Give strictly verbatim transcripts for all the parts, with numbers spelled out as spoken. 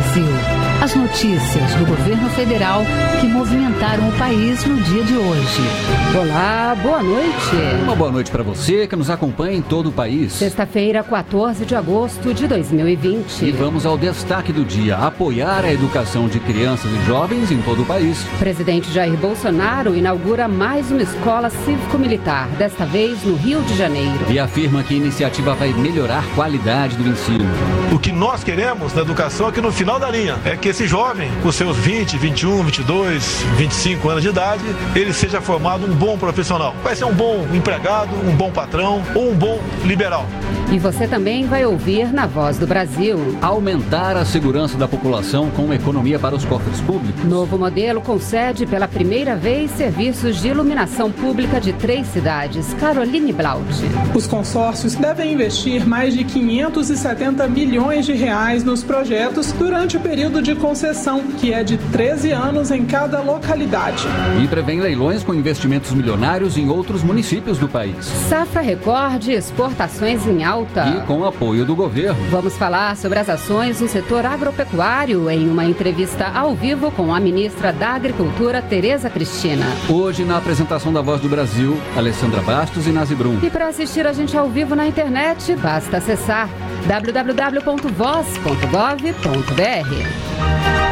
Brasil. As notícias do governo federal que movimentaram o país no dia de hoje. Olá, boa noite. Uma boa noite para você que nos acompanha em todo o país. Sexta-feira, quatorze de agosto de dois mil e vinte. E vamos ao destaque do dia: apoiar a educação de crianças e jovens em todo o país. Presidente Jair Bolsonaro inaugura mais uma escola cívico-militar, desta vez no Rio de Janeiro. E afirma que a iniciativa vai melhorar a qualidade do ensino. O que nós queremos na educação é que no final da linha é que esse jovem, com seus vinte, vinte e um, vinte e dois, vinte e cinco anos de idade, ele seja formado um bom profissional. Vai ser um bom empregado, um bom patrão ou um bom liberal. E você também vai ouvir na Voz do Brasil. Aumentar a segurança da população com economia para os cofres públicos. Novo modelo concede pela primeira vez serviços de iluminação pública de três cidades. Caroline Blaut. Os consórcios devem investir mais de quinhentos e setenta milhões de reais nos projetos durante o período de concessão, que é de treze anos em cada localidade. E prevém leilões com investimentos milionários em outros municípios do país. Safra recorde, exportações em alta. E com apoio do governo. Vamos falar sobre as ações no setor agropecuário em uma entrevista ao vivo com a ministra da Agricultura, Tereza Cristina. Hoje, na apresentação da Voz do Brasil, Alessandra Bastos e Nazi Brum. E para assistir a gente ao vivo na internet, basta acessar w w w ponto voz ponto gov ponto b r.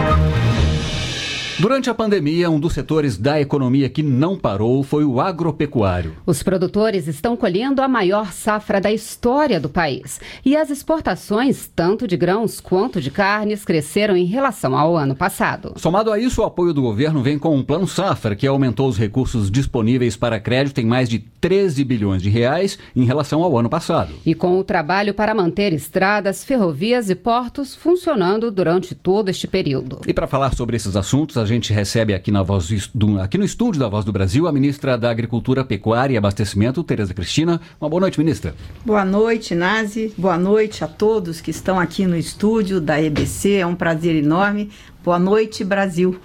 Durante a pandemia, um dos setores da economia que não parou foi o agropecuário. Os produtores estão colhendo a maior safra da história do país. E as exportações, tanto de grãos quanto de carnes, cresceram em relação ao ano passado. Somado a isso, o apoio do governo vem com um Plano Safra, que aumentou os recursos disponíveis para crédito em mais de treze bilhões de reais em relação ao ano passado. E com o trabalho para manter estradas, ferrovias e portos funcionando durante todo este período. E para falar sobre esses assuntos, a gente recebe aqui, na Voz do, aqui no estúdio da Voz do Brasil a ministra da Agricultura, Pecuária e Abastecimento, Tereza Cristina. Uma boa noite, ministra. Boa noite, Nazi. Boa noite a todos que estão aqui no estúdio da E B C. É um prazer enorme. Boa noite, Brasil.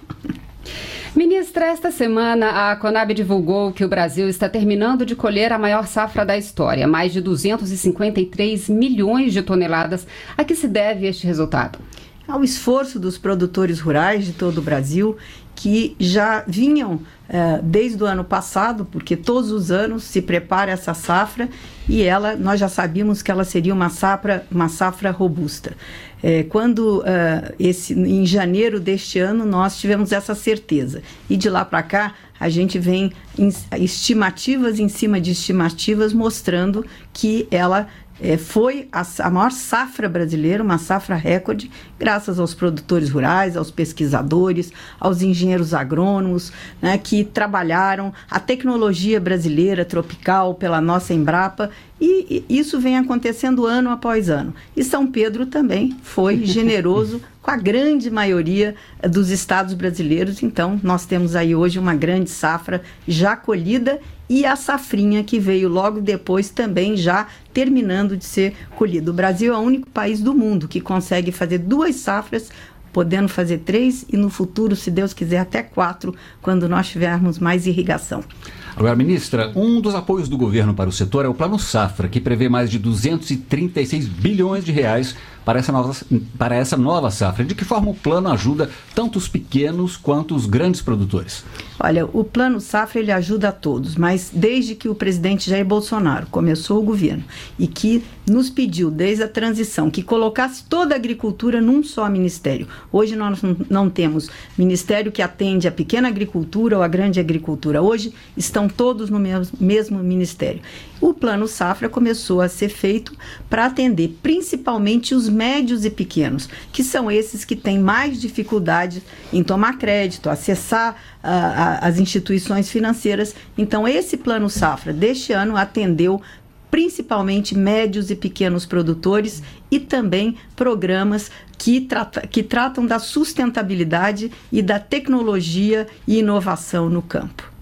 Ministra, esta semana a Conab divulgou que o Brasil está terminando de colher a maior safra da história, mais de duzentos e cinquenta e três milhões de toneladas. A que se deve este resultado? Ao esforço dos produtores rurais de todo o Brasil, que já vinham eh, desde o ano passado, porque todos os anos se prepara essa safra e ela, nós já sabíamos que ela seria uma safra, uma safra robusta. É, quando, uh, esse, em janeiro deste ano, nós tivemos essa certeza. E de lá para cá, a gente vem em, estimativas em cima de estimativas mostrando que ela é, foi a, a maior safra brasileira, uma safra recorde, graças aos produtores rurais, aos pesquisadores, aos engenheiros agrônomos, né, que trabalharam a tecnologia brasileira tropical pela nossa Embrapa. E isso vem acontecendo ano após ano. E São Pedro também foi generoso com a grande maioria dos estados brasileiros. Então, nós temos aí hoje uma grande safra já colhida e a safrinha que veio logo depois também já terminando de ser colhida. O Brasil é o único país do mundo que consegue fazer duas safras, podendo fazer três e no futuro, se Deus quiser, até quatro, quando nós tivermos mais irrigação. Agora, ministra, um dos apoios do governo para o setor é o Plano Safra, que prevê mais de duzentos e trinta e seis bilhões de reais para essa nova, para essa nova safra. De que forma o plano ajuda tanto os pequenos quanto os grandes produtores? Olha, o Plano Safra ele ajuda a todos, mas desde que o presidente Jair Bolsonaro começou o governo e que nos pediu, desde a transição, que colocasse toda a agricultura num só ministério. Hoje nós não temos ministério que atende a pequena agricultura ou a grande agricultura. Hoje estão todos no mesmo, mesmo ministério. O Plano Safra começou a ser feito para atender principalmente os médios e pequenos, que são esses que têm mais dificuldade em tomar crédito, acessar uh, a, as instituições financeiras. Então, esse Plano Safra deste ano atendeu principalmente médios e pequenos produtores e também programas que, trata, que tratam da sustentabilidade e da tecnologia e inovação no campo.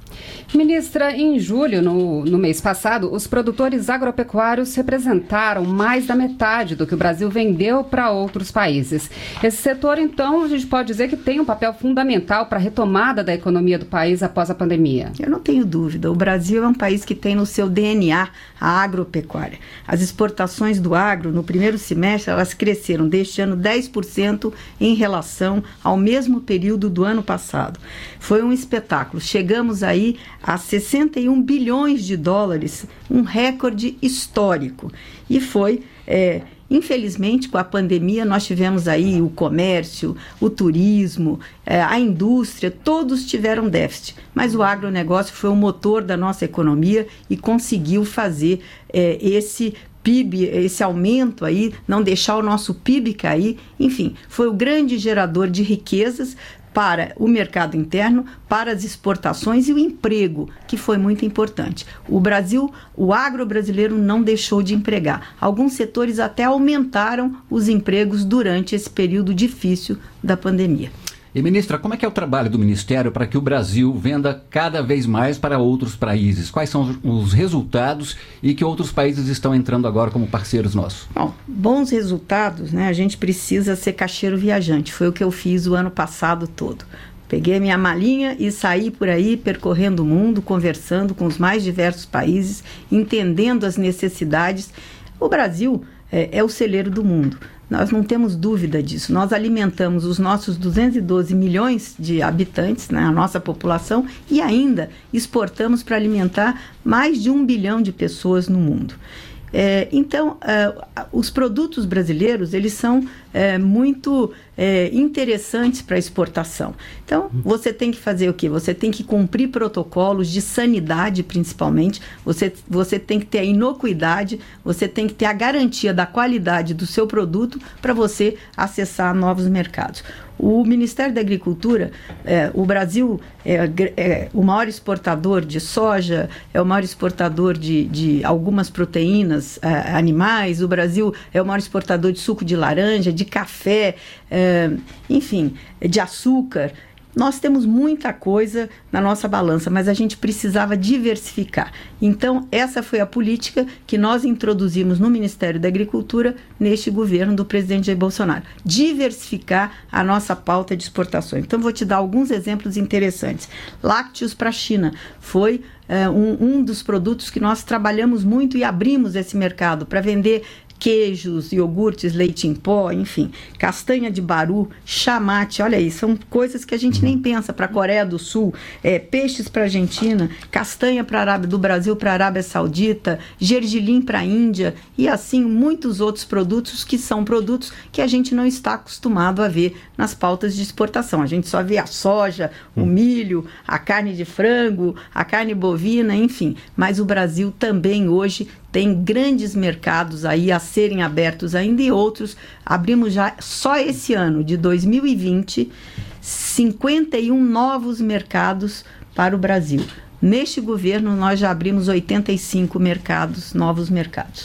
Ministra, em julho, no, no mês passado, os produtores agropecuários representaram mais da metade do que o Brasil vendeu para outros países. Esse setor, então, a gente pode dizer que tem um papel fundamental para a retomada da economia do país após a pandemia. Eu não tenho dúvida. O Brasil é um país que tem no seu D N A a agropecuária. As exportações do agro, no primeiro semestre, elas cresceram deste ano dez por cento em relação ao mesmo período do ano passado. Foi um espetáculo. Chegamos aí a sessenta e um bilhões de dólares, um recorde histórico. E foi, é, infelizmente, com a pandemia, nós tivemos aí o comércio, o turismo, é, a indústria, todos tiveram déficit. Mas o agronegócio foi o motor da nossa economia e conseguiu fazer é, esse P I B, esse aumento aí, não deixar o nosso P I B cair. Enfim, foi o grande gerador de riquezas para o mercado interno, para as exportações e o emprego, que foi muito importante. O Brasil, o agro brasileiro não deixou de empregar. Alguns setores até aumentaram os empregos durante esse período difícil da pandemia. E, ministra, como é que é o trabalho do Ministério para que o Brasil venda cada vez mais para outros países? Quais são os resultados e que outros países estão entrando agora como parceiros nossos? Bom, bons resultados, né? A gente precisa ser caixeiro viajante. Foi o que eu fiz o ano passado todo. Peguei minha malinha e saí por aí percorrendo o mundo, conversando com os mais diversos países, entendendo as necessidades. O Brasil é, é o celeiro do mundo. Nós não temos dúvida disso. Nós alimentamos os nossos duzentos e doze milhões de habitantes, né, a nossa população, e ainda exportamos para alimentar mais de um bilhão de pessoas no mundo. É, então, é, os produtos brasileiros, eles são é, muito é, interessantes para exportação. Então, você tem que fazer o quê? Você tem que cumprir protocolos de sanidade, principalmente. Você, você tem que ter a inocuidade, você tem que ter a garantia da qualidade do seu produto para você acessar novos mercados. O Ministério da Agricultura, é, o Brasil é, é o maior exportador de soja, é o maior exportador de, de algumas proteínas é, animais, o Brasil é o maior exportador de suco de laranja, de café, é, enfim, de açúcar. Nós temos muita coisa na nossa balança, mas a gente precisava diversificar. Então, essa foi a política que nós introduzimos no Ministério da Agricultura neste governo do presidente Jair Bolsonaro. Diversificar a nossa pauta de exportações. Então, vou te dar alguns exemplos interessantes. Lácteos para a China foi é, um, um dos produtos que nós trabalhamos muito e abrimos esse mercado para vender queijos, iogurtes, leite em pó, enfim, castanha de baru, chamate, olha aí, são coisas que a gente nem pensa para a Coreia do Sul, é, peixes para a Argentina, castanha para Arábia do Brasil para a Arábia Saudita, gergelim para a Índia e assim muitos outros produtos que são produtos que a gente não está acostumado a ver nas pautas de exportação. A gente só vê a soja, o milho, a carne de frango, a carne bovina, enfim, mas o Brasil também hoje tem grandes mercados aí a serem abertos ainda e outros. Abrimos já, só esse ano de dois mil e vinte, cinquenta e um novos mercados para o Brasil. Neste governo, nós já abrimos oitenta e cinco mercados, novos mercados.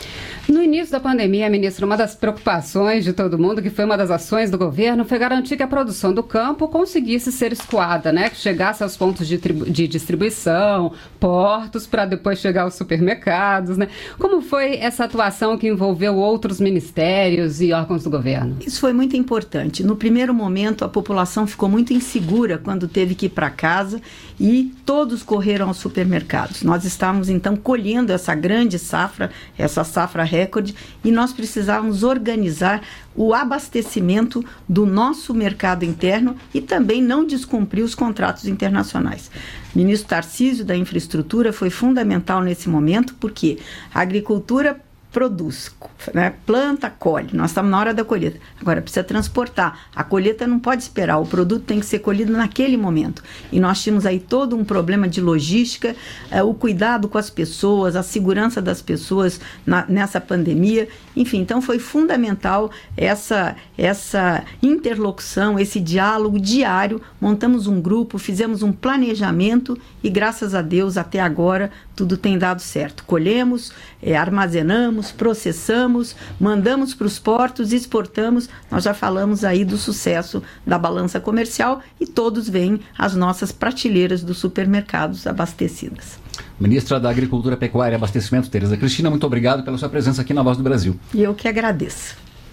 No início da pandemia, ministra, uma das preocupações de todo mundo, que foi uma das ações do governo, foi garantir que a produção do campo conseguisse ser escoada, né? Que chegasse aos pontos de, tribu- de distribuição, portos, para depois chegar aos supermercados, né? Como foi essa atuação que envolveu outros ministérios e órgãos do governo? Isso foi muito importante. No primeiro momento, a população ficou muito insegura quando teve que ir para casa e todos correram aos supermercados. Nós estávamos, então, colhendo essa grande safra, essa safra recorde, e nós precisávamos organizar o abastecimento do nosso mercado interno e também não descumprir os contratos internacionais. O ministro Tarcísio da Infraestrutura foi fundamental nesse momento, porque a agricultura produz, né? Planta, colhe. Nós estamos na hora da colheita. Agora, precisa transportar. A colheita não pode esperar. O produto tem que ser colhido naquele momento. E nós tínhamos aí todo um problema de logística, eh, o cuidado com as pessoas, a segurança das pessoas na, nessa pandemia. Enfim, então foi fundamental essa, essa interlocução, esse diálogo diário. Montamos um grupo, fizemos um planejamento e, graças a Deus, até agora, tudo tem dado certo. Colhemos, eh, armazenamos, processamos, processamos, mandamos para os portos, exportamos. Nós já falamos aí do sucesso da balança comercial e todos veem as nossas prateleiras dos supermercados abastecidas. Ministra da Agricultura, Pecuária e Abastecimento, Tereza Cristina, muito obrigado pela sua presença aqui na Voz do Brasil. E eu que agradeço.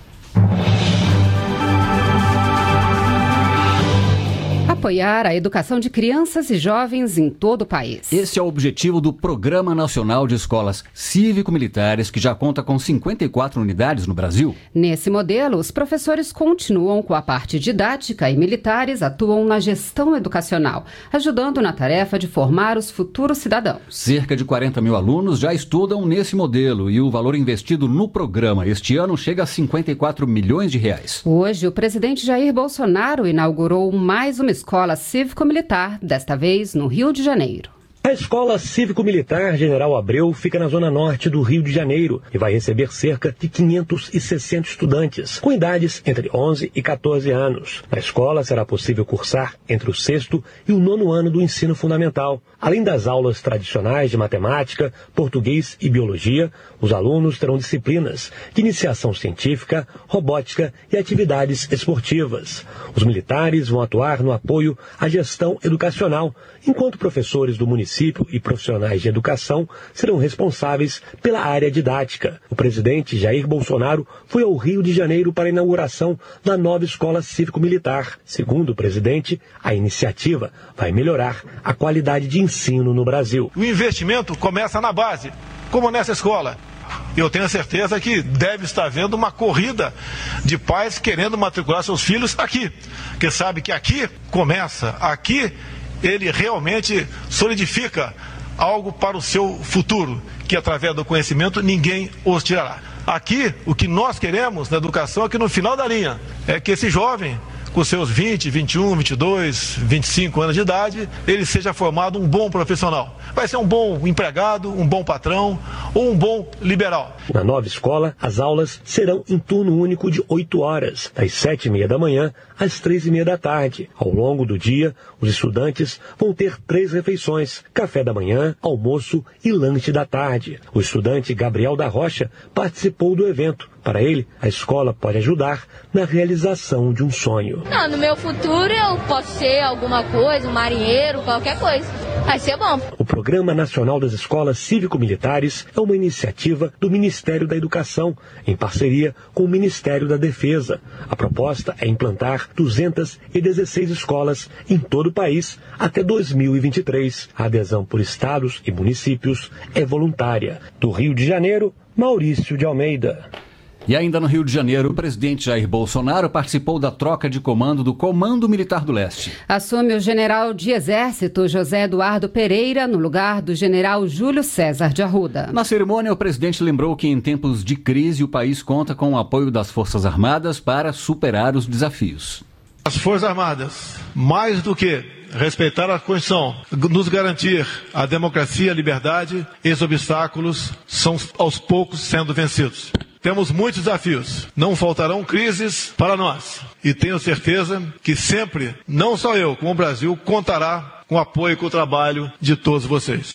Apoiar a educação de crianças e jovens em todo o país. Esse é o objetivo do Programa Nacional de Escolas Cívico-Militares, que já conta com cinquenta e quatro unidades no Brasil. Nesse modelo, os professores continuam com a parte didática e militares atuam na gestão educacional, ajudando na tarefa de formar os futuros cidadãos. Cerca de quarenta mil alunos já estudam nesse modelo e o valor investido no programa este ano chega a cinquenta e quatro milhões de reais. Hoje, o presidente Jair Bolsonaro inaugurou mais uma escola Escola Cívico-Militar, desta vez no Rio de Janeiro. A Escola Cívico-Militar General Abreu fica na zona norte do Rio de Janeiro e vai receber cerca de quinhentos e sessenta estudantes, com idades entre onze e quatorze anos. Na escola será possível cursar entre o sexto e o nono ano do ensino fundamental. Além das aulas tradicionais de matemática, português e biologia, os alunos terão disciplinas de iniciação científica, robótica e atividades esportivas. Os militares vão atuar no apoio à gestão educacional, enquanto professores do município e profissionais de educação serão responsáveis pela área didática. O presidente Jair Bolsonaro foi ao Rio de Janeiro para a inauguração da nova Escola Cívico-Militar. Segundo o presidente, a iniciativa vai melhorar a qualidade de ensino no Brasil. O investimento começa na base, como nessa escola. Eu tenho certeza que deve estar havendo uma corrida de pais querendo matricular seus filhos aqui, porque sabe que aqui começa, aqui ele realmente solidifica algo para o seu futuro, que através do conhecimento ninguém os tirará. Aqui, o que nós queremos na educação é que no final da linha, é que esse jovem, com seus vinte, vinte e um, vinte e dois, vinte e cinco anos de idade, ele seja formado um bom profissional. Vai ser um bom empregado, um bom patrão ou um bom liberal. Na nova escola, as aulas serão em turno único de oito horas, das sete e meia da manhã às três e meia da tarde. Ao longo do dia, os estudantes vão ter três refeições: café da manhã, almoço e lanche da tarde. O estudante Gabriel da Rocha participou do evento. Para ele, a escola pode ajudar na realização de um sonho. Não, no meu futuro eu posso ser alguma coisa, um marinheiro, qualquer coisa. Vai ser bom. O Programa Nacional das Escolas Cívico-Militares é uma iniciativa do Ministério da Educação, em parceria com o Ministério da Defesa. A proposta é implantar duzentas e dezesseis escolas em todo o país até dois mil e vinte e três. A adesão por estados e municípios é voluntária. Do Rio de Janeiro, Maurício de Almeida. E ainda no Rio de Janeiro, o presidente Jair Bolsonaro participou da troca de comando do Comando Militar do Leste. Assume o general de Exército José Eduardo Pereira no lugar do general Júlio César de Arruda. Na cerimônia, o presidente lembrou que em tempos de crise o país conta com o apoio das Forças Armadas para superar os desafios. As Forças Armadas, mais do que respeitar a Constituição, nos garantir a democracia e a liberdade, esses obstáculos são aos poucos sendo vencidos. Temos muitos desafios, não faltarão crises para nós. E tenho certeza que sempre, não só eu, como o Brasil, contará com o apoio e com o trabalho de todos vocês.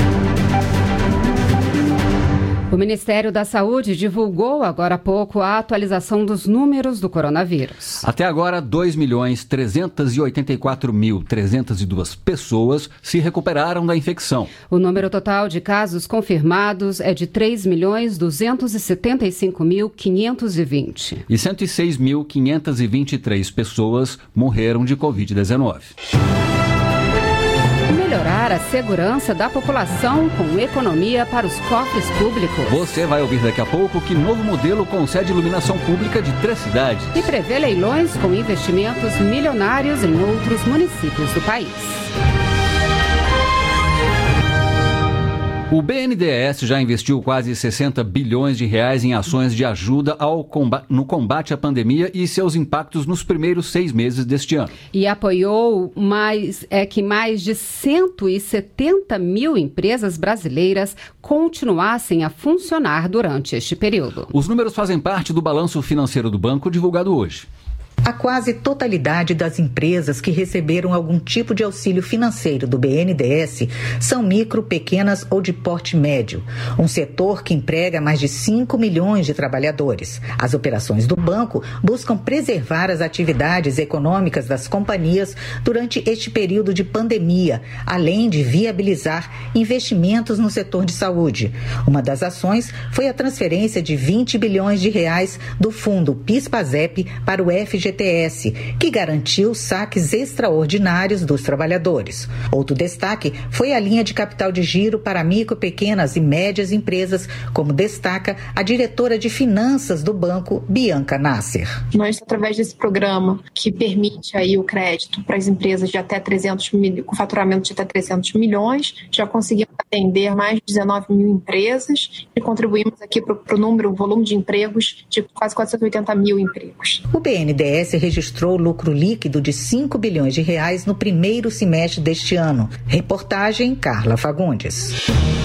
O Ministério da Saúde divulgou agora há pouco a atualização dos números do coronavírus. Até agora, dois milhões trezentos e oitenta e quatro mil trezentas e duas pessoas se recuperaram da infecção. O número total de casos confirmados é de três milhões duzentos e setenta e cinco mil quinhentos e vinte. E cento e seis mil quinhentas e vinte e três pessoas morreram de covid dezenove. Melhorar a segurança da população com economia para os cofres públicos. Você vai ouvir daqui a pouco que novo modelo concede iluminação pública de três cidades. E prevê leilões com investimentos milionários em outros municípios do país. O B N D E S já investiu quase sessenta bilhões de reais em ações de ajuda ao combate, no combate à pandemia e seus impactos nos primeiros seis meses deste ano. E apoiou mais, é que mais de cento e setenta mil empresas brasileiras continuassem a funcionar durante este período. Os números fazem parte do balanço financeiro do banco divulgado hoje. A quase totalidade das empresas que receberam algum tipo de auxílio financeiro do B N D E S são micro, pequenas ou de porte médio, um setor que emprega mais de cinco milhões de trabalhadores. As operações do banco buscam preservar as atividades econômicas das companhias durante este período de pandemia, além de viabilizar investimentos no setor de saúde. Uma das ações foi a transferência de vinte bilhões de reais do fundo PIS/PASEP para o F G T S, que garantiu saques extraordinários dos trabalhadores. Outro destaque foi a linha de capital de giro para micro, pequenas e médias empresas, como destaca a diretora de finanças do banco, Bianca Nasser. Nós, através desse programa que permite aí o crédito para as empresas de até trezentos mil, com faturamento de até trezentos milhões, já conseguimos atender mais de dezenove mil empresas e contribuímos aqui para o número, o volume de empregos de quase quatrocentos e oitenta mil empregos. O B N D E S registrou lucro líquido de cinco bilhões de reais no primeiro semestre deste ano. Reportagem Carla Fagundes.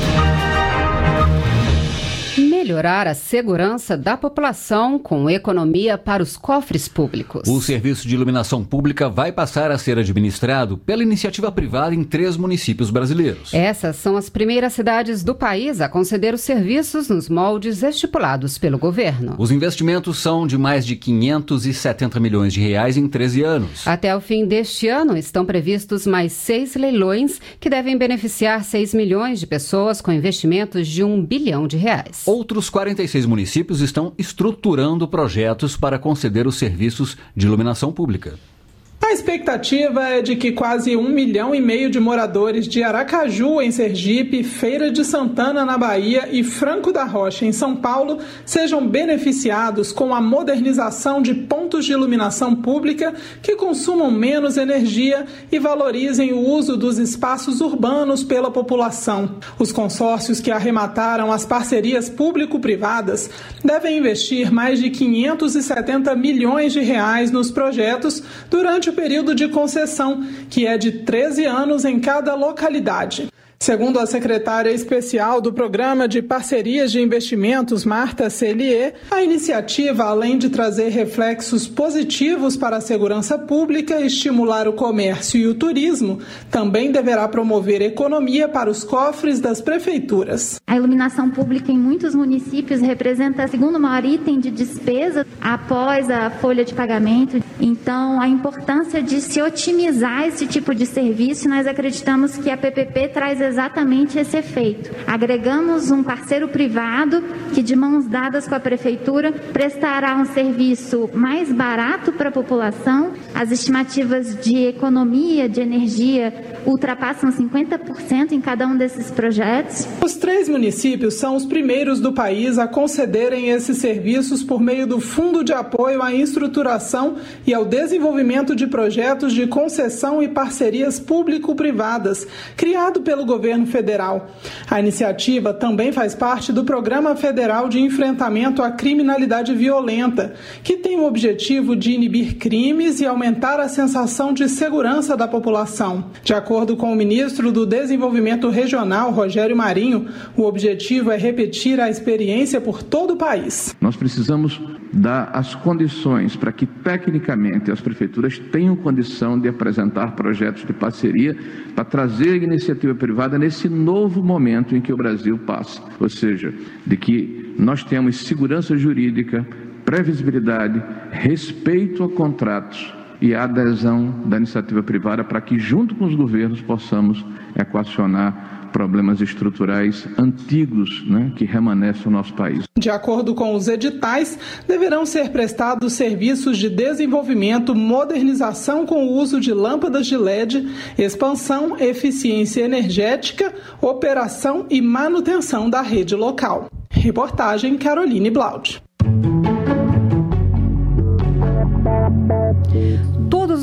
Melhorar a segurança da população com economia para os cofres públicos. O serviço de iluminação pública vai passar a ser administrado pela iniciativa privada em três municípios brasileiros. Essas são as primeiras cidades do país a conceder os serviços nos moldes estipulados pelo governo. Os investimentos são de mais de quinhentos e setenta milhões de reais em treze anos. Até o fim deste ano estão previstos mais seis leilões que devem beneficiar seis milhões de pessoas com investimentos de um bilhão de reais. Outros quarenta e seis municípios estão estruturando projetos para conceder os serviços de iluminação pública. A expectativa é de que quase um milhão e meio de moradores de Aracaju, em Sergipe, Feira de Santana, na Bahia, e Franco da Rocha, em São Paulo, sejam beneficiados com a modernização de pontos de iluminação pública que consumam menos energia e valorizem o uso dos espaços urbanos pela população. Os consórcios que arremataram as parcerias público-privadas devem investir mais de quinhentos e setenta milhões de reais nos projetos durante o período de concessão, que é de treze anos em cada localidade. Segundo a secretária especial do Programa de Parcerias de Investimentos, Marta Cellier, a iniciativa, além de trazer reflexos positivos para a segurança pública, estimular o comércio e o turismo, também deverá promover economia para os cofres das prefeituras. A iluminação pública em muitos municípios representa o segundo maior item de despesa após a folha de pagamento. Então, a importância de se otimizar esse tipo de serviço, nós acreditamos que a P P P traz exatamente esse efeito. Agregamos um parceiro privado que, de mãos dadas com a prefeitura, prestará um serviço mais barato para a população. As estimativas de economia de energia ultrapassam cinquenta por cento em cada um desses projetos. Os três municípios são os primeiros do país a concederem esses serviços por meio do Fundo de Apoio à Estruturação e ao Desenvolvimento de Projetos de Concessão e Parcerias Público-Privadas, criado pelo governo federal. A iniciativa também faz parte do Programa Federal de Enfrentamento à Criminalidade Violenta, que tem o objetivo de inibir crimes e aumentar a sensação de segurança da população. De acordo com o ministro do Desenvolvimento Regional, Rogério Marinho, o objetivo é repetir a experiência por todo o país. Nós precisamos dar as condições para que, tecnicamente, as prefeituras tenham condição de apresentar projetos de parceria para trazer a iniciativa privada nesse novo momento em que o Brasil passa. Ou seja, de que nós temos segurança jurídica, previsibilidade, respeito a contratos e a adesão da iniciativa privada para que, junto com os governos, possamos equacionar problemas estruturais antigos, né, que remanescem no nosso país. De acordo com os editais, deverão ser prestados serviços de desenvolvimento, modernização com o uso de lâmpadas de L E D, expansão, eficiência energética, operação e manutenção da rede local. Reportagem Caroline Blaud. Todos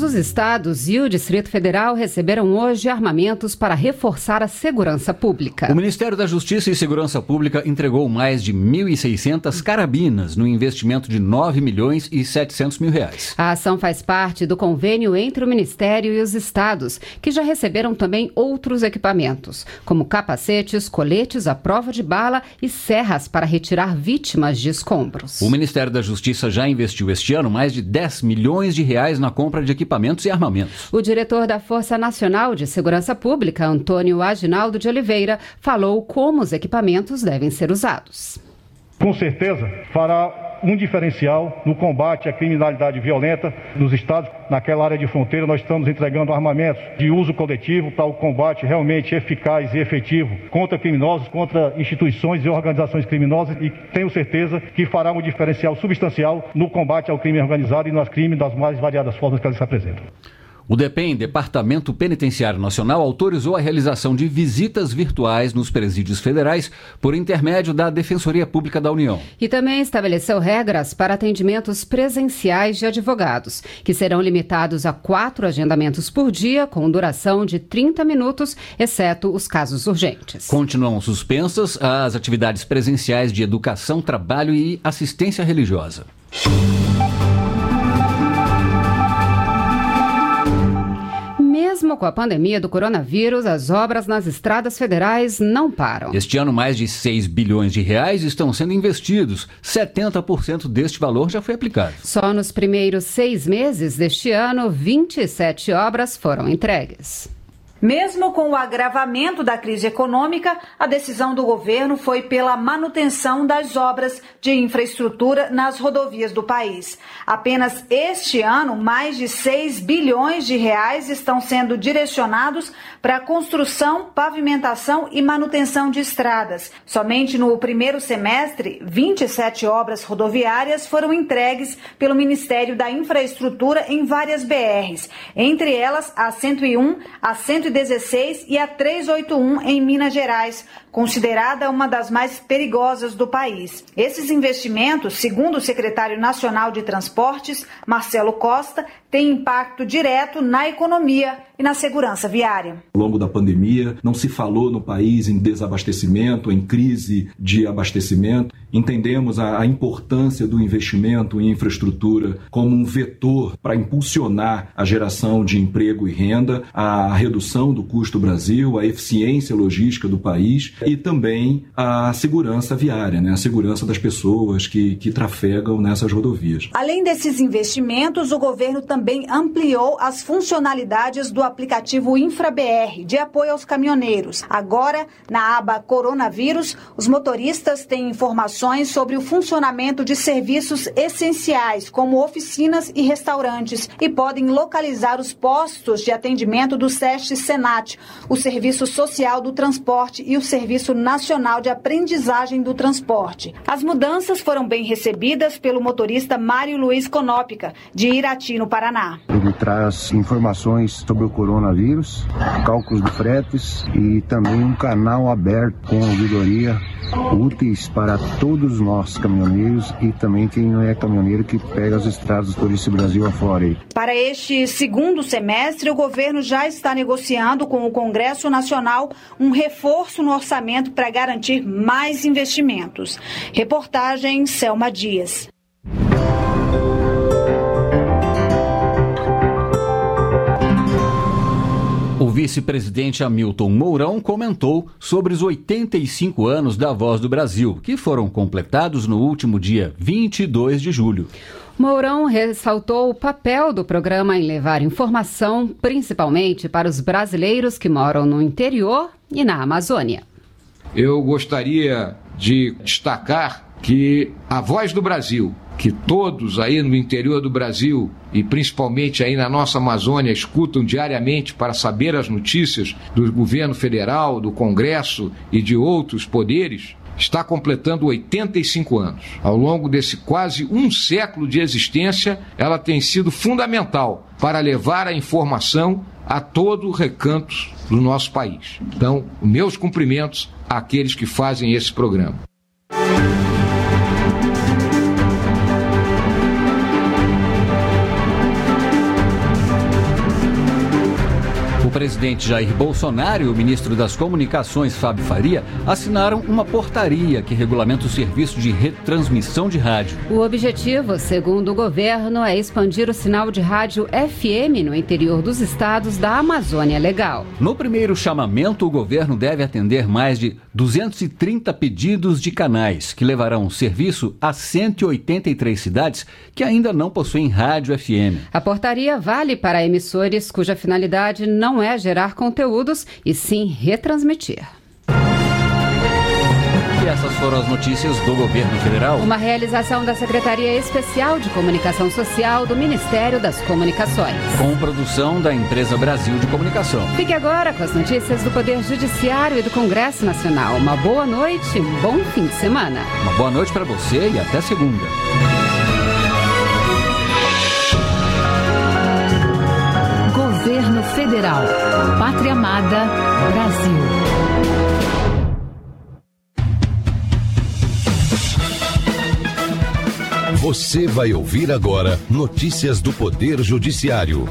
Todos os estados e o Distrito Federal receberam hoje armamentos para reforçar a segurança pública. O Ministério da Justiça e Segurança Pública entregou mais de mil e seiscentas carabinas no investimento de nove milhões e setecentos mil reais. A ação faz parte do convênio entre o Ministério e os estados, que já receberam também outros equipamentos, como capacetes, coletes à prova de bala e serras para retirar vítimas de escombros. O Ministério da Justiça já investiu este ano mais de dez milhões de reais na compra de equipamentos e armamentos. O diretor da Força Nacional de Segurança Pública, Antônio Aginaldo de Oliveira, falou como os equipamentos devem ser usados. Com certeza fará um diferencial no combate à criminalidade violenta nos estados. Naquela área de fronteira nós estamos entregando armamentos de uso coletivo para o combate realmente eficaz e efetivo contra criminosos, contra instituições e organizações criminosas, e tenho certeza que fará um diferencial substancial no combate ao crime organizado e nos crimes das mais variadas formas que eles se apresentam. O DEPEN, Departamento Penitenciário Nacional, autorizou a realização de visitas virtuais nos presídios federais por intermédio da Defensoria Pública da União. E também estabeleceu regras para atendimentos presenciais de advogados, que serão limitados a quatro agendamentos por dia, com duração de trinta minutos, exceto os casos urgentes. Continuam suspensas as atividades presenciais de educação, trabalho e assistência religiosa. Mesmo com a pandemia do coronavírus, as obras nas estradas federais não param. Este ano, mais de seis bilhões de reais estão sendo investidos. setenta por cento deste valor já foi aplicado. Só nos primeiros seis meses deste ano, vinte e sete obras foram entregues. Mesmo com o agravamento da crise econômica, a decisão do governo foi pela manutenção das obras de infraestrutura nas rodovias do país. Apenas este ano, mais de seis bilhões de reais estão sendo direcionados para a construção, pavimentação e manutenção de estradas. Somente no primeiro semestre, vinte e sete obras rodoviárias foram entregues pelo Ministério da Infraestrutura em várias B Rs, entre elas a cento e um, a cento e dezesseis e a trezentos e oitenta e um em Minas Gerais, considerada uma das mais perigosas do país. Esses investimentos, segundo o secretário nacional de Transportes, Marcelo Costa, têm impacto direto na economia e na segurança viária. Ao longo da pandemia, não se falou no país em desabastecimento, em crise de abastecimento. Entendemos a, a importância do investimento em infraestrutura como um vetor para impulsionar a geração de emprego e renda, a redução do custo do Brasil, a eficiência logística do país e também a segurança viária, né? A segurança das pessoas que, que trafegam nessas rodovias. Além desses investimentos, o governo também ampliou as funcionalidades do aplicativo InfraBR, de apoio aos caminhoneiros. Agora, na aba Coronavírus, os motoristas têm informações sobre o funcionamento de serviços essenciais, como oficinas e restaurantes, e podem localizar os postos de atendimento do SESC Senat, o Serviço Social do Transporte e o Serviço Nacional de Aprendizagem do Transporte. As mudanças foram bem recebidas pelo motorista Mário Luiz Conópica, de Irati, no Paraná. Ele traz informações sobre o coronavírus, cálculos de fretes e também um canal aberto com ouvidoria úteis para todos nós caminhoneiros e também quem não é caminhoneiro que pega as estradas por esse Brasil afora aí. Para este segundo semestre, o governo já está negociando com o Congresso Nacional um reforço no orçamento para garantir mais investimentos. Reportagem Selma Dias. O vice-presidente Hamilton Mourão comentou sobre os oitenta e cinco anos da Voz do Brasil, que foram completados no último dia vinte e dois de julho. Mourão ressaltou o papel do programa em levar informação, principalmente para os brasileiros que moram no interior e na Amazônia. Eu gostaria de destacar que a Voz do Brasil, que todos aí no interior do Brasil e principalmente aí na nossa Amazônia escutam diariamente para saber as notícias do governo federal, do Congresso e de outros poderes, está completando oitenta e cinco anos. Ao longo desse quase um século de existência, ela tem sido fundamental para levar a informação a todo o recanto do nosso país. Então, meus cumprimentos àqueles que fazem esse programa. presidente Jair Bolsonaro e o ministro das Comunicações, Fábio Faria, assinaram uma portaria que regulamenta o serviço de retransmissão de rádio. O objetivo, segundo o governo, é expandir o sinal de rádio F M no interior dos estados da Amazônia Legal. No primeiro chamamento, o governo deve atender mais de duzentos e trinta pedidos de canais, que levarão o serviço a cento e oitenta e três cidades que ainda não possuem rádio F M. A portaria vale para emissores cuja finalidade não é gerar conteúdos e sim retransmitir. E essas foram as notícias do governo federal. Uma realização da Secretaria Especial de Comunicação Social do Ministério das Comunicações. Com produção da Empresa Brasil de Comunicação. Fique agora com as notícias do Poder Judiciário e do Congresso Nacional. Uma boa noite, um bom fim de semana. Uma boa noite para você e até segunda. Governo Federal. Pátria Amada, Brasil. Você vai ouvir agora notícias do Poder Judiciário.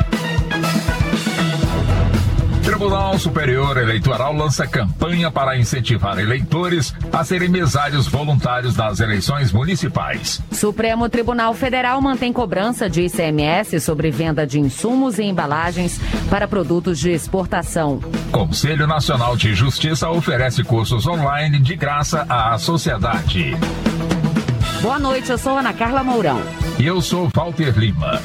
Tribunal Superior Eleitoral lança campanha para incentivar eleitores a serem mesários voluntários nas eleições municipais. Supremo Tribunal Federal mantém cobrança de I C M S sobre venda de insumos e embalagens para produtos de exportação. Conselho Nacional de Justiça oferece cursos online de graça à sociedade. Boa noite, eu sou Ana Carla Mourão. E eu sou Walter Lima.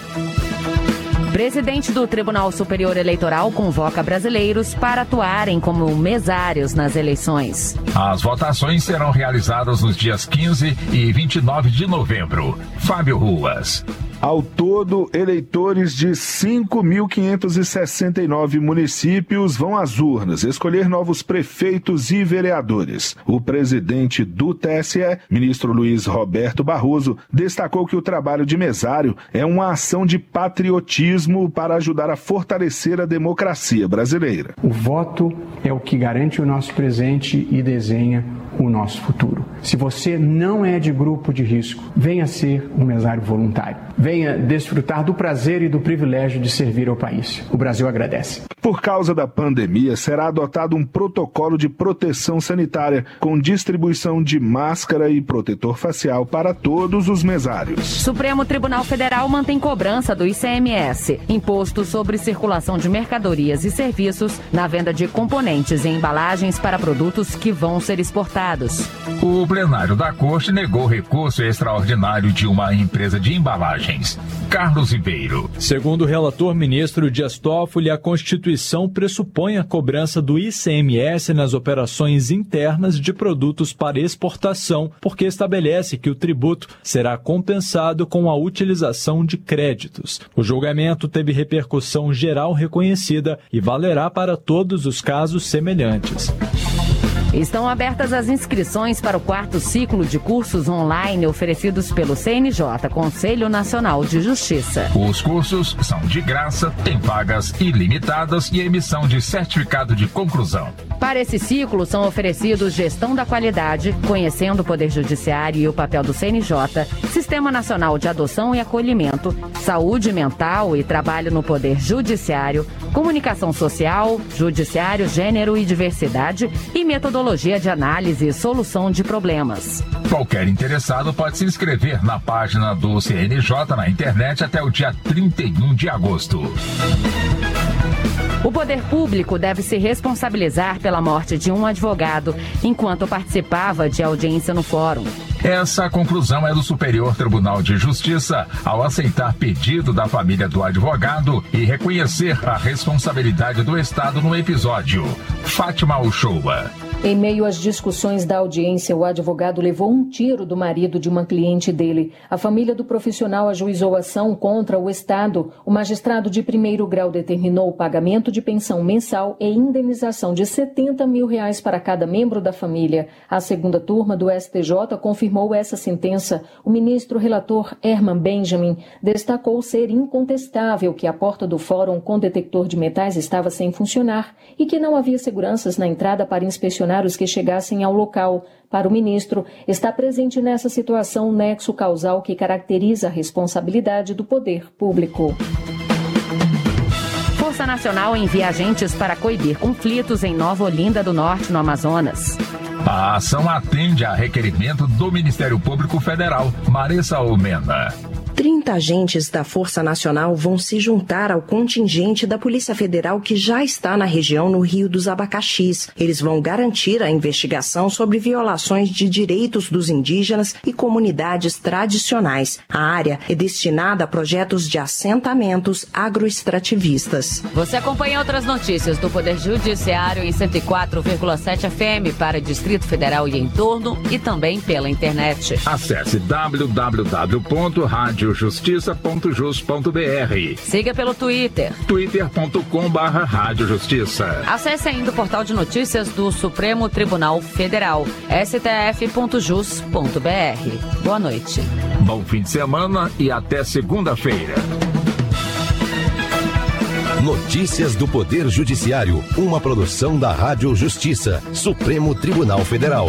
Presidente do Tribunal Superior Eleitoral convoca brasileiros para atuarem como mesários nas eleições. As votações serão realizadas nos dias quinze e vinte e nove de novembro. Fábio Ruas. Ao todo, eleitores de cinco mil quinhentos e sessenta e nove municípios vão às urnas escolher novos prefeitos e vereadores. O presidente do T S E, ministro Luiz Roberto Barroso, destacou que o trabalho de mesário é uma ação de patriotismo para ajudar a fortalecer a democracia brasileira. O voto é o que garante o nosso presente e desenha o nosso futuro. Se você não é de grupo de risco, venha ser um mesário voluntário. Venha desfrutar do prazer e do privilégio de servir ao país. O Brasil agradece. Por causa da pandemia, será adotado um protocolo de proteção sanitária com distribuição de máscara e protetor facial para todos os mesários. Supremo Tribunal Federal mantém cobrança do I C M S, Imposto sobre Circulação de Mercadorias e Serviços, na venda de componentes e embalagens para produtos que vão ser exportados. O plenário da Corte negou recurso extraordinário de uma empresa de embalagens. Carlos Ribeiro. Segundo o relator ministro Dias Toffoli, a Constituição pressupõe a cobrança do I C M S nas operações internas de produtos para exportação, porque estabelece que o tributo será compensado com a utilização de créditos. O julgamento teve repercussão geral reconhecida e valerá para todos os casos semelhantes. Estão abertas as inscrições para o quarto ciclo de cursos online oferecidos pelo C N J, Conselho Nacional de Justiça. Os cursos são de graça, têm vagas ilimitadas e emissão de certificado de conclusão. Para esse ciclo são oferecidos gestão da qualidade, conhecendo o Poder Judiciário e o papel do C N J, Sistema Nacional de Adoção e Acolhimento, Saúde Mental e Trabalho no Poder Judiciário, Comunicação Social, Judiciário, Gênero e Diversidade e Metodologia de análise e solução de problemas. Qualquer interessado pode se inscrever na página do C N J na internet até o dia trinta e um de agosto. O poder público deve se responsabilizar pela morte de um advogado enquanto participava de audiência no fórum. Essa conclusão é do Superior Tribunal de Justiça ao aceitar pedido da família do advogado e reconhecer a responsabilidade do Estado no episódio. Fátima Uchoa. Em meio às discussões da audiência, o advogado levou um tiro do marido de uma cliente dele. A família do profissional ajuizou ação contra o Estado. O magistrado de primeiro grau determinou o pagamento de pensão mensal e indenização de setenta mil reais para cada membro da família. A segunda turma do S T J confirmou essa sentença. O ministro relator Herman Benjamin destacou ser incontestável que a porta do fórum com detector de metais estava sem funcionar e que não havia seguranças na entrada para inspecionar os que chegassem ao local. Para o ministro, está presente nessa situação o nexo causal que caracteriza a responsabilidade do poder público. Força Nacional envia agentes para coibir conflitos em Nova Olinda do Norte, no Amazonas. A ação atende a requerimento do Ministério Público Federal. Marissa Almena. trinta agentes da Força Nacional vão se juntar ao contingente da Polícia Federal que já está na região no Rio dos Abacaxis. Eles vão garantir a investigação sobre violações de direitos dos indígenas e comunidades tradicionais. A área é destinada a projetos de assentamentos agroextrativistas. Você acompanha outras notícias do Poder Judiciário em cento e quatro vírgula sete F M para Distrito Federal e entorno e também pela internet. Acesse w w w ponto rádio justiça ponto jus ponto b r. Siga pelo Twitter. twitter ponto com barra rádio justiça. Acesse ainda o portal de notícias do Supremo Tribunal Federal, s t f ponto jus ponto b r. Boa noite. Bom fim de semana e até segunda-feira. Notícias do Poder Judiciário, uma produção da Rádio Justiça, Supremo Tribunal Federal.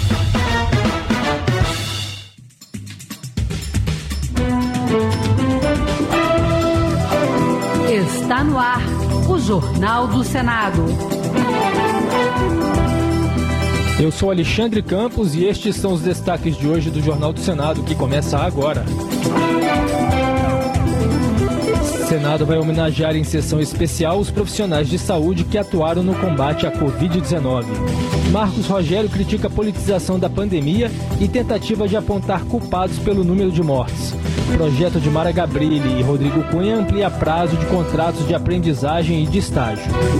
Está no ar o Jornal do Senado. Eu sou Alexandre Campos e estes são os destaques de hoje do Jornal do Senado, que começa agora. O Senado vai homenagear em sessão especial os profissionais de saúde que atuaram no combate à covid dezenove. Marcos Rogério critica a politização da pandemia e tentativa de apontar culpados pelo número de mortes. O projeto de Mara Gabrilli e Rodrigo Cunha amplia prazo de contratos de aprendizagem e de estágio.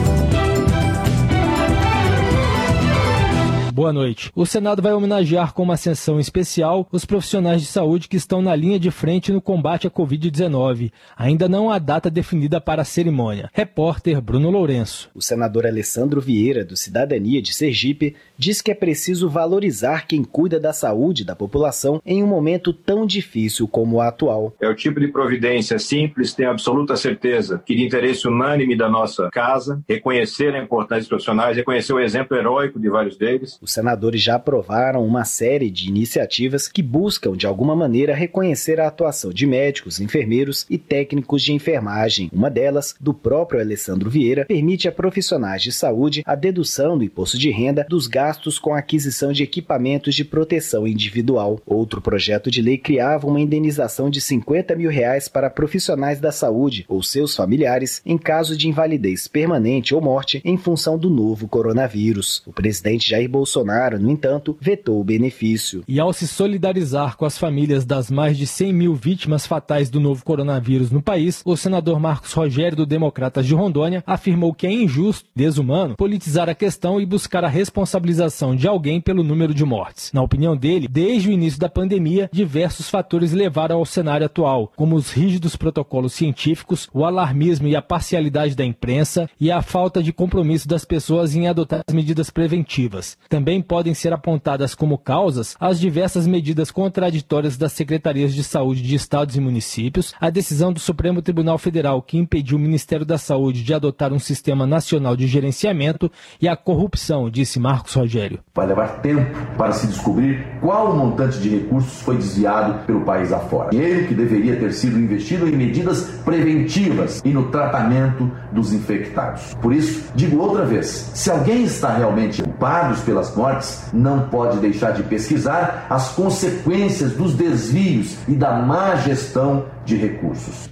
Boa noite. O Senado vai homenagear com uma sessão especial os profissionais de saúde que estão na linha de frente no combate à covid dezenove. Ainda não há data definida para a cerimônia. Repórter Bruno Lourenço. O senador Alessandro Vieira, do Cidadania de Sergipe, diz que é preciso valorizar quem cuida da saúde da população em um momento tão difícil como o atual. É o tipo de providência simples, tenho absoluta certeza que de interesse unânime da nossa casa, reconhecer a importância dos profissionais, reconhecer o exemplo heróico de vários deles. Os senadores já aprovaram uma série de iniciativas que buscam, de alguma maneira, reconhecer a atuação de médicos, enfermeiros e técnicos de enfermagem. Uma delas, do próprio Alessandro Vieira, permite a profissionais de saúde a dedução do imposto de renda dos gastos com a aquisição de equipamentos de proteção individual. Outro projeto de lei criava uma indenização de cinquenta mil reais para profissionais da saúde ou seus familiares em caso de invalidez permanente ou morte em função do novo coronavírus. O presidente Jair Bolsonaro Bolsonaro, no entanto, vetou o benefício. E ao se solidarizar com as famílias das mais de cem mil vítimas fatais do novo coronavírus no país, o senador Marcos Rogério, do Democratas de Rondônia, afirmou que é injusto, desumano, politizar a questão e buscar a responsabilização de alguém pelo número de mortes. Na opinião dele, desde o início da pandemia, diversos fatores levaram ao cenário atual, como os rígidos protocolos científicos, o alarmismo e a parcialidade da imprensa e a falta de compromisso das pessoas em adotar as medidas preventivas. Também podem ser apontadas como causas as diversas medidas contraditórias das secretarias de saúde de estados e municípios, a decisão do Supremo Tribunal Federal que impediu o Ministério da Saúde de adotar um sistema nacional de gerenciamento e a corrupção, disse Marcos Rogério. Vai levar tempo para se descobrir qual o montante de recursos foi desviado pelo país afora. Dinheiro que deveria ter sido investido em medidas preventivas e no tratamento dos infectados. Por isso, digo outra vez, se alguém está realmente culpado pelas mortes, não pode deixar de pesquisar as consequências dos desvios e da má gestão de recursos.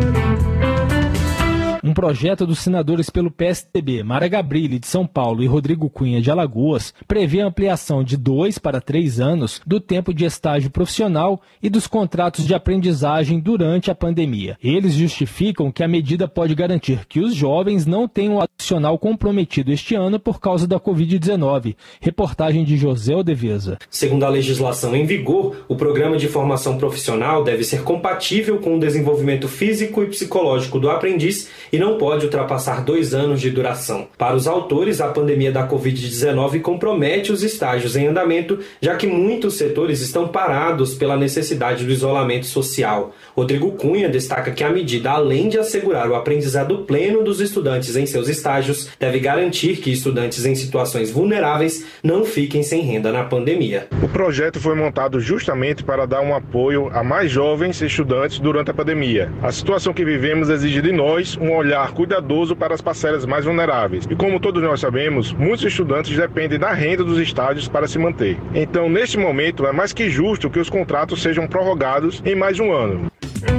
Um projeto dos senadores pelo P S D B, Mara Gabrilli, de São Paulo, e Rodrigo Cunha, de Alagoas, prevê a ampliação de dois para três anos do tempo de estágio profissional e dos contratos de aprendizagem durante a pandemia. Eles justificam que a medida pode garantir que os jovens não tenham o adicional comprometido este ano por causa da covid dezenove. Reportagem de José Odeveza. Segundo a legislação em vigor, o programa de formação profissional deve ser compatível com o desenvolvimento físico e psicológico do aprendiz e não pode ultrapassar dois anos de duração. Para os autores, a pandemia da covid dezenove compromete os estágios em andamento, já que muitos setores estão parados pela necessidade do isolamento social. Rodrigo Cunha destaca que a medida, além de assegurar o aprendizado pleno dos estudantes em seus estágios, deve garantir que estudantes em situações vulneráveis não fiquem sem renda na pandemia. O projeto foi montado justamente para dar um apoio a mais jovens estudantes durante a pandemia. A situação que vivemos exige de nós um olhar olhar cuidadoso para as parcelas mais vulneráveis. E como todos nós sabemos, muitos estudantes dependem da renda dos estádios para se manter. Então, neste momento, é mais que justo que os contratos sejam prorrogados em mais um ano.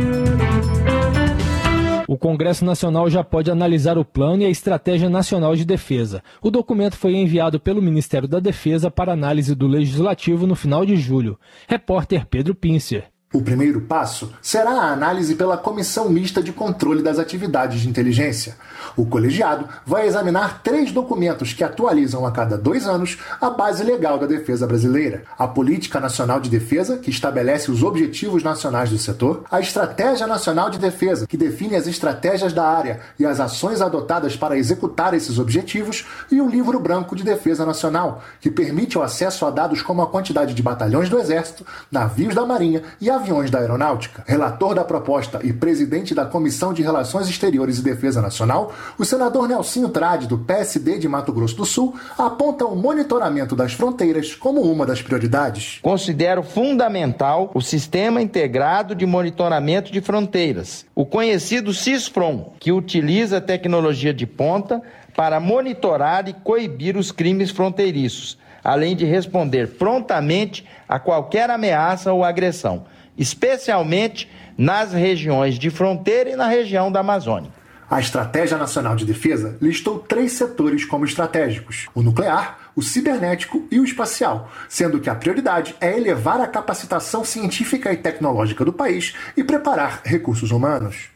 O Congresso Nacional já pode analisar o plano e a Estratégia Nacional de Defesa. O documento foi enviado pelo Ministério da Defesa para análise do Legislativo no final de julho. Repórter Pedro Pincer. O primeiro passo será a análise pela Comissão Mista de Controle das Atividades de Inteligência. O colegiado vai examinar três documentos que atualizam a cada dois anos a base legal da defesa brasileira: a Política Nacional de Defesa, que estabelece os objetivos nacionais do setor, a Estratégia Nacional de Defesa, que define as estratégias da área e as ações adotadas para executar esses objetivos, e o Livro Branco de Defesa Nacional, que permite o acesso a dados como a quantidade de batalhões do Exército, navios da Marinha e a aviões da Aeronáutica. Relator da proposta e presidente da Comissão de Relações Exteriores e Defesa Nacional, o senador Nelsinho Trade, do P S D de Mato Grosso do Sul, aponta o monitoramento das fronteiras como uma das prioridades. Considero fundamental o Sistema Integrado de Monitoramento de Fronteiras, o conhecido CISFRON, que utiliza a tecnologia de ponta para monitorar e coibir os crimes fronteiriços, além de responder prontamente a qualquer ameaça ou agressão, especialmente nas regiões de fronteira e na região da Amazônia. A Estratégia Nacional de Defesa listou três setores como estratégicos: o nuclear, o cibernético e o espacial, sendo que a prioridade é elevar a capacitação científica e tecnológica do país e preparar recursos humanos.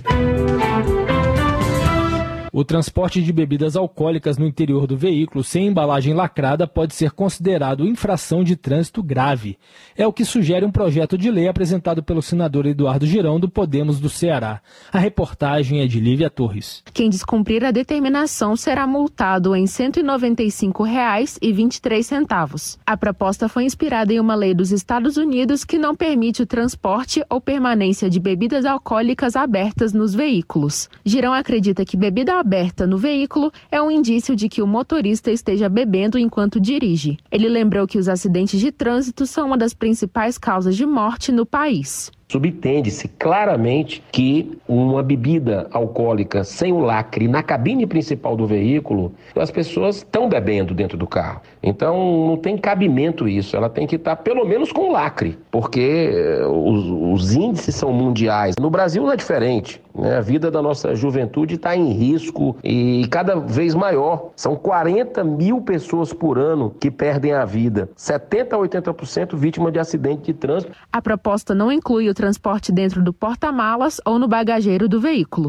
O transporte de bebidas alcoólicas no interior do veículo sem embalagem lacrada pode ser considerado infração de trânsito grave. É o que sugere um projeto de lei apresentado pelo senador Eduardo Girão, do Podemos do Ceará. A reportagem é de Lívia Torres. Quem descumprir a determinação será multado em cento e noventa e cinco reais e vinte e três centavos. A proposta foi inspirada em uma lei dos Estados Unidos que não permite o transporte ou permanência de bebidas alcoólicas abertas nos veículos. Girão acredita que bebida aberta no veículo é um indício de que o motorista esteja bebendo enquanto dirige. Ele lembrou que os acidentes de trânsito são uma das principais causas de morte no país. Subtende-se claramente que uma bebida alcoólica sem o lacre na cabine principal do veículo, as pessoas estão bebendo dentro do carro. Então não tem cabimento isso, ela tem que estar pelo menos com lacre, porque os, os índices são mundiais. No Brasil não é diferente, né? A vida da nossa juventude está em risco e cada vez maior. São quarenta mil pessoas por ano que perdem a vida, setenta a oitenta por cento vítima de acidente de trânsito. A proposta não inclui o transporte dentro do porta-malas ou no bagageiro do veículo.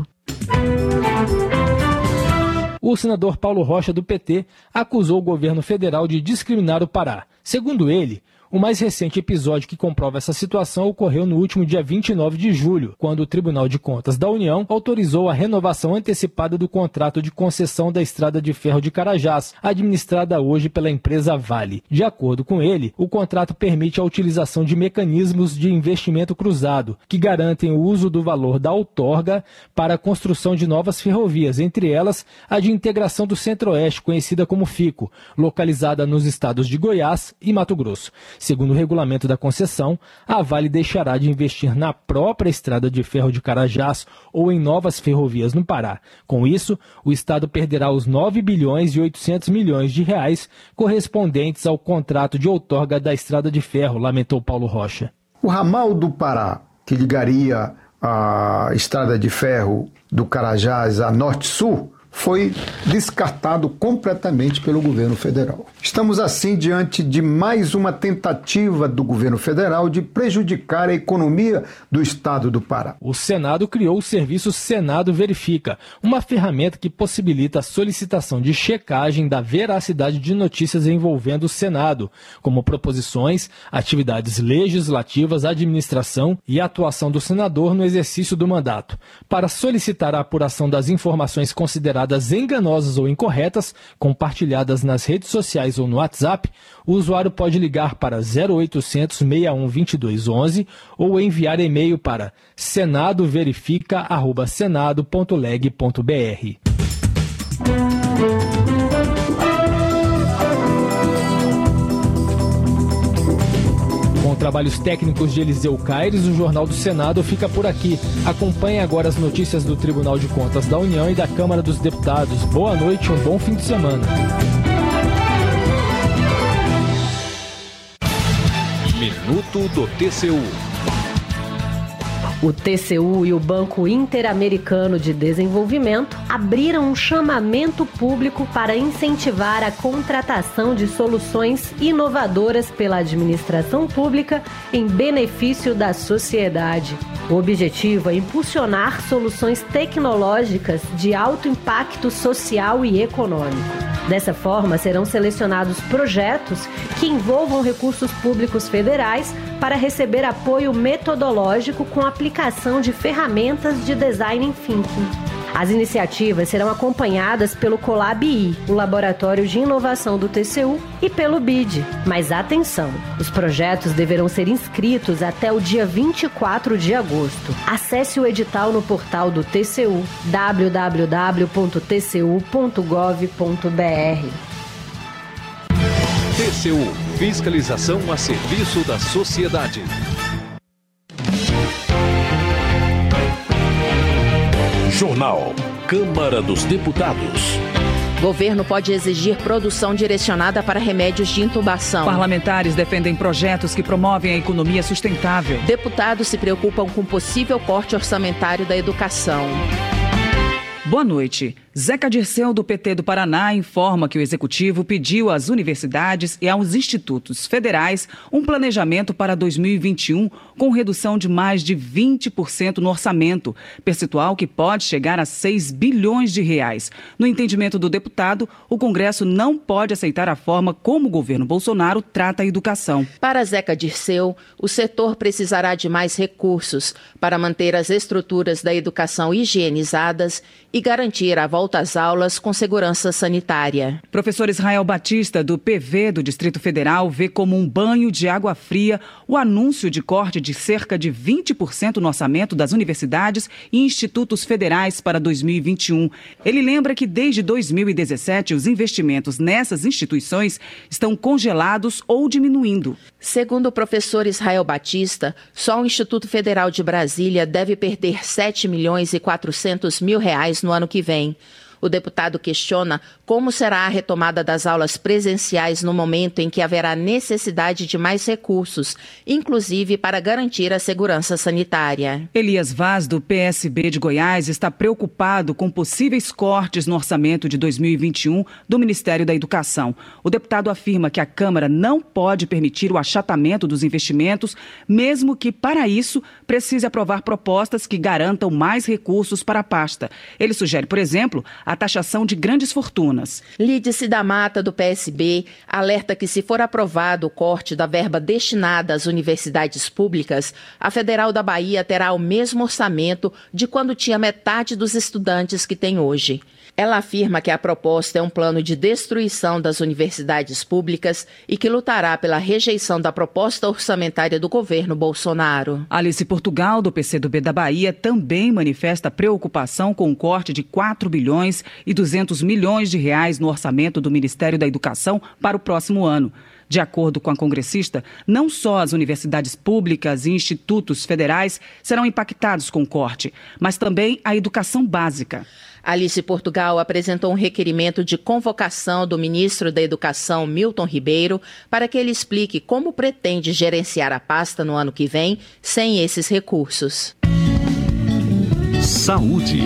O senador Paulo Rocha, do P T, acusou o governo federal de discriminar o Pará. Segundo ele, o mais recente episódio que comprova essa situação ocorreu no último dia vinte e nove de julho, quando o Tribunal de Contas da União autorizou a renovação antecipada do contrato de concessão da Estrada de Ferro de Carajás, administrada hoje pela empresa Vale. De acordo com ele, o contrato permite a utilização de mecanismos de investimento cruzado, que garantem o uso do valor da outorga para a construção de novas ferrovias, entre elas a de integração do Centro-Oeste, conhecida como FICO, localizada nos estados de Goiás e Mato Grosso. Segundo o regulamento da concessão, a Vale deixará de investir na própria Estrada de Ferro de Carajás ou em novas ferrovias no Pará. Com isso, o Estado perderá os nove bilhões e oitocentos milhões de reais correspondentes ao contrato de outorga da Estrada de Ferro, lamentou Paulo Rocha. O ramal do Pará, que ligaria a Estrada de Ferro do Carajás a Norte-Sul, foi descartado completamente pelo governo federal. Estamos assim diante de mais uma tentativa do governo federal de prejudicar a economia do estado do Pará. O Senado criou o serviço Senado Verifica, uma ferramenta que possibilita a solicitação de checagem da veracidade de notícias envolvendo o Senado, como proposições, atividades legislativas, administração e atuação do senador no exercício do mandato. Para solicitar a apuração das informações consideradas enganosas ou incorretas, compartilhadas nas redes sociais ou no WhatsApp, o usuário pode ligar para zero oitocentos, seis um dois dois onze ou enviar e-mail para senadoverifica arroba senado ponto leg ponto br. trabalhos técnicos de Eliseu Caires, o Jornal do Senado fica por aqui. Acompanhe agora as notícias do Tribunal de Contas da União e da Câmara dos Deputados. Boa noite e um bom fim de semana. Minuto do T C U. O T C U e o Banco Interamericano de Desenvolvimento abriram um chamamento público para incentivar a contratação de soluções inovadoras pela administração pública em benefício da sociedade. O objetivo é impulsionar soluções tecnológicas de alto impacto social e econômico. Dessa forma, serão selecionados projetos que envolvam recursos públicos federais para receber apoio metodológico com aplicação de ferramentas de design thinking. As iniciativas serão acompanhadas pelo Colab-I, o Laboratório de Inovação do T C U, e pelo B I D. Mas atenção, os projetos deverão ser inscritos até o dia vinte e quatro de agosto. Acesse o edital no portal do T C U, w w w ponto t c u ponto gov ponto b r. T C U, fiscalização a serviço da sociedade. Jornal Câmara dos Deputados. Governo pode exigir produção direcionada para remédios de intubação. Parlamentares defendem projetos que promovem a economia sustentável. Deputados se preocupam com possível corte orçamentário da educação. Boa noite. Zeca Dirceu, do P T do Paraná, informa que o Executivo pediu às universidades e aos institutos federais um planejamento para dois mil e vinte e um com redução de mais de vinte por cento no orçamento, percentual que pode chegar a seis bilhões de reais. No entendimento do deputado, o Congresso não pode aceitar a forma como o governo Bolsonaro trata a educação. Para Zeca Dirceu, o setor precisará de mais recursos para manter as estruturas da educação higienizadas e garantir a volta às aulas com segurança sanitária. Professor Israel Batista, do P V do Distrito Federal, vê como um banho de água fria o anúncio de corte de cerca de vinte por cento no orçamento das universidades e institutos federais para dois mil e vinte e um. Ele lembra que desde dois mil e dezessete os investimentos nessas instituições estão congelados ou diminuindo. Segundo o professor Israel Batista, só o Instituto Federal de Brasília deve perder sete milhões e quatrocentos mil reais no ano que vem. O deputado questiona como será a retomada das aulas presenciais no momento em que haverá necessidade de mais recursos, inclusive para garantir a segurança sanitária. Elias Vaz, do P S B de Goiás, está preocupado com possíveis cortes no orçamento de dois mil e vinte e um do Ministério da Educação. O deputado afirma que a Câmara não pode permitir o achatamento dos investimentos, mesmo que, para isso, precise aprovar propostas que garantam mais recursos para a pasta. Ele sugere, por exemplo, a taxação de grandes fortunas. Lídice da Mata, do P S B, alerta que, se for aprovado o corte da verba destinada às universidades públicas, a Federal da Bahia terá o mesmo orçamento de quando tinha metade dos estudantes que tem hoje. Ela afirma que a proposta é um plano de destruição das universidades públicas e que lutará pela rejeição da proposta orçamentária do governo Bolsonaro. Alice Portugal, do P C do B da Bahia, também manifesta preocupação com o corte de quatro bilhões e duzentos milhões de reais no orçamento do Ministério da Educação para o próximo ano. De acordo com a congressista, não só as universidades públicas e institutos federais serão impactados com o corte, mas também a educação básica. Alice Portugal apresentou um requerimento de convocação do ministro da Educação, Milton Ribeiro, para que ele explique como pretende gerenciar a pasta no ano que vem sem esses recursos. Saúde.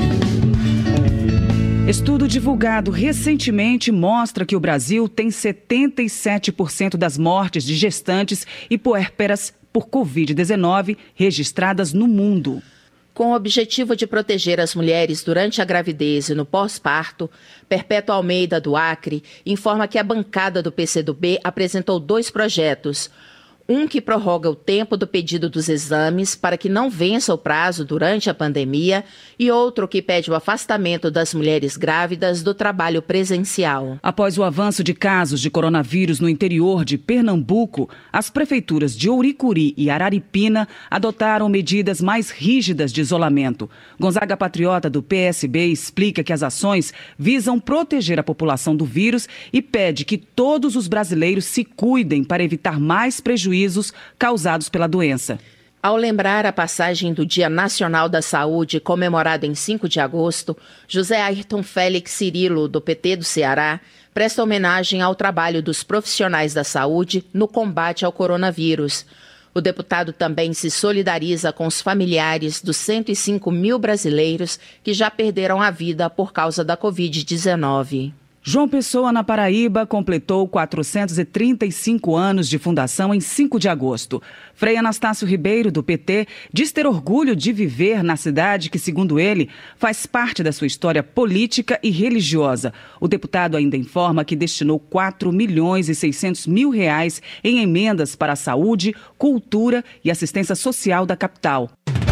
Estudo divulgado recentemente mostra que o Brasil tem setenta e sete por cento das mortes de gestantes e puérperas por covid dezenove registradas no mundo. Com o objetivo de proteger as mulheres durante a gravidez e no pós-parto, Perpétua Almeida, do Acre, informa que a bancada do P C do B apresentou dois projetos. Um que prorroga o tempo do pedido dos exames para que não vença o prazo durante a pandemia e outro que pede o afastamento das mulheres grávidas do trabalho presencial. Após o avanço de casos de coronavírus no interior de Pernambuco, as prefeituras de Ouricuri e Araripina adotaram medidas mais rígidas de isolamento. Gonzaga Patriota, do P S B, explica que as ações visam proteger a população do vírus e pede que todos os brasileiros se cuidem para evitar mais prejuízos prejuízos causados pela doença. Ao lembrar a passagem do Dia Nacional da Saúde, comemorado em cinco de agosto, José Ayrton Félix Cirilo, do P T do Ceará, presta homenagem ao trabalho dos profissionais da saúde no combate ao coronavírus. O deputado também se solidariza com os familiares dos cento e cinco mil brasileiros que já perderam a vida por causa da covid dezenove. João Pessoa, na Paraíba, completou quatrocentos e trinta e cinco anos de fundação em cinco de agosto. Frei Anastácio Ribeiro, do P T, diz ter orgulho de viver na cidade que, segundo ele, faz parte da sua história política e religiosa. O deputado ainda informa que destinou quatro milhões e seiscentos mil reais em emendas para a saúde, cultura e assistência social da capital.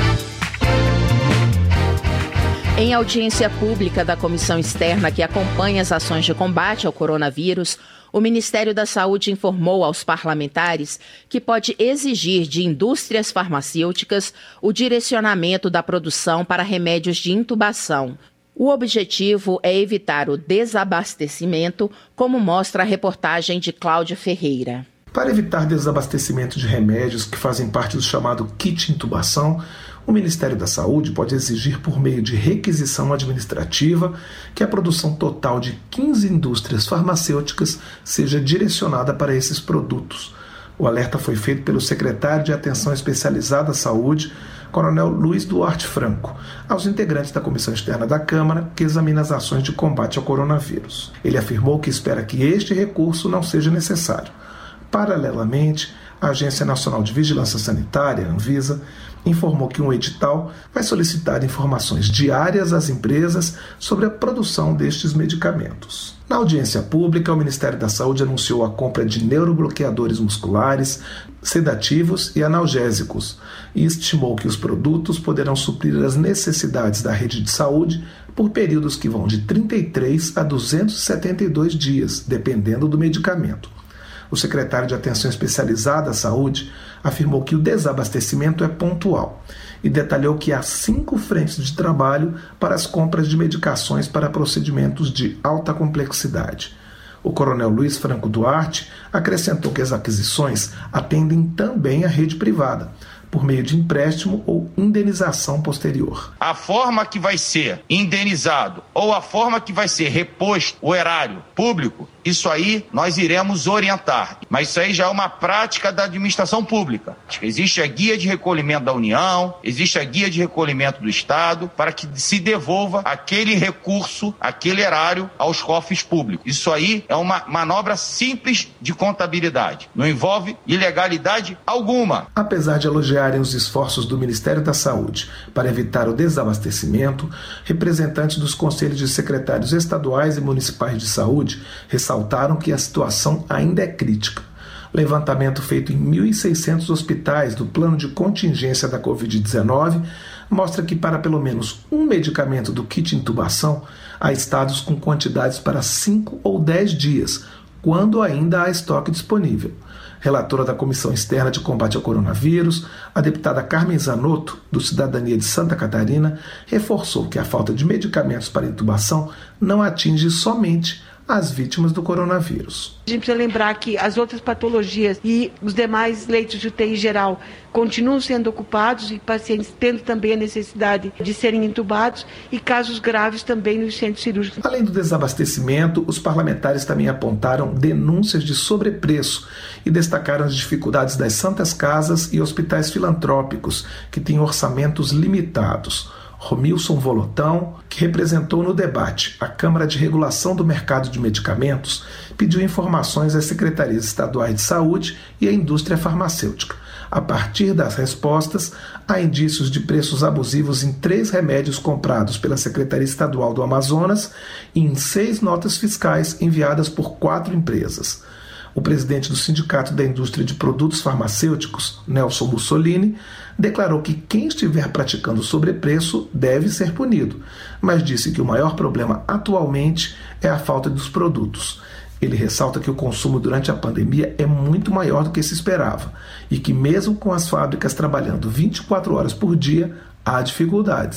Em audiência pública da comissão externa que acompanha as ações de combate ao coronavírus, o Ministério da Saúde informou aos parlamentares que pode exigir de indústrias farmacêuticas o direcionamento da produção para remédios de intubação. O objetivo é evitar o desabastecimento, como mostra a reportagem de Cláudia Ferreira. Para evitar desabastecimento de remédios que fazem parte do chamado kit intubação, o Ministério da Saúde pode exigir, por meio de requisição administrativa, que a produção total de quinze indústrias farmacêuticas seja direcionada para esses produtos. O alerta foi feito pelo secretário de Atenção Especializada à Saúde, Coronel Luiz Duarte Franco, aos integrantes da Comissão Externa da Câmara, que examina as ações de combate ao coronavírus. Ele afirmou que espera que este recurso não seja necessário. Paralelamente, a Agência Nacional de Vigilância Sanitária, Anvisa, informou que um edital vai solicitar informações diárias às empresas sobre a produção destes medicamentos. Na audiência pública, o Ministério da Saúde anunciou a compra de neurobloqueadores musculares, sedativos e analgésicos e estimou que os produtos poderão suprir as necessidades da rede de saúde por períodos que vão de trinta e três a duzentos e setenta e dois dias, dependendo do medicamento. O secretário de Atenção Especializada à Saúde afirmou que o desabastecimento é pontual e detalhou que há cinco frentes de trabalho para as compras de medicações para procedimentos de alta complexidade. O coronel Luiz Franco Duarte acrescentou que as aquisições atendem também à rede privada, por meio de empréstimo ou indenização posterior. A forma que vai ser indenizado ou a forma que vai ser reposto o erário público, isso aí nós iremos orientar. Mas isso aí já é uma prática da administração pública. Existe a guia de recolhimento da União, existe a guia de recolhimento do Estado, para que se devolva aquele recurso, aquele erário aos cofres públicos. Isso aí é uma manobra simples de contabilidade. Não envolve ilegalidade alguma. Apesar de elogiar os esforços do Ministério da Saúde para evitar o desabastecimento, representantes dos conselhos de secretários estaduais e municipais de saúde ressaltaram que a situação ainda é crítica. Levantamento feito em mil e seiscentos hospitais do plano de contingência da covid dezenove mostra que para pelo menos um medicamento do kit intubação há estados com quantidades para cinco ou dez dias, quando ainda há estoque disponível. Relatora da Comissão Externa de Combate ao Coronavírus, a deputada Carmen Zanotto, do Cidadania de Santa Catarina, reforçou que a falta de medicamentos para intubação não atinge somente as vítimas do coronavírus. A gente precisa lembrar que as outras patologias e os demais leitos de U T I geral continuam sendo ocupados e pacientes tendo também a necessidade de serem intubados e casos graves também nos centros cirúrgicos. Além do desabastecimento, os parlamentares também apontaram denúncias de sobrepreço e destacaram as dificuldades das santas casas e hospitais filantrópicos, que têm orçamentos limitados. Romilson Volotão, que representou no debate a Câmara de Regulação do Mercado de Medicamentos, pediu informações às secretarias estaduais de saúde e à indústria farmacêutica. A partir das respostas, há indícios de preços abusivos em três remédios comprados pela Secretaria Estadual do Amazonas e em seis notas fiscais enviadas por quatro empresas. O presidente do Sindicato da Indústria de Produtos Farmacêuticos, Nelson Mussolini, declarou que quem estiver praticando sobrepreço deve ser punido, mas disse que o maior problema atualmente é a falta dos produtos. Ele ressalta que o consumo durante a pandemia é muito maior do que se esperava e que mesmo com as fábricas trabalhando vinte e quatro horas por dia, há dificuldades.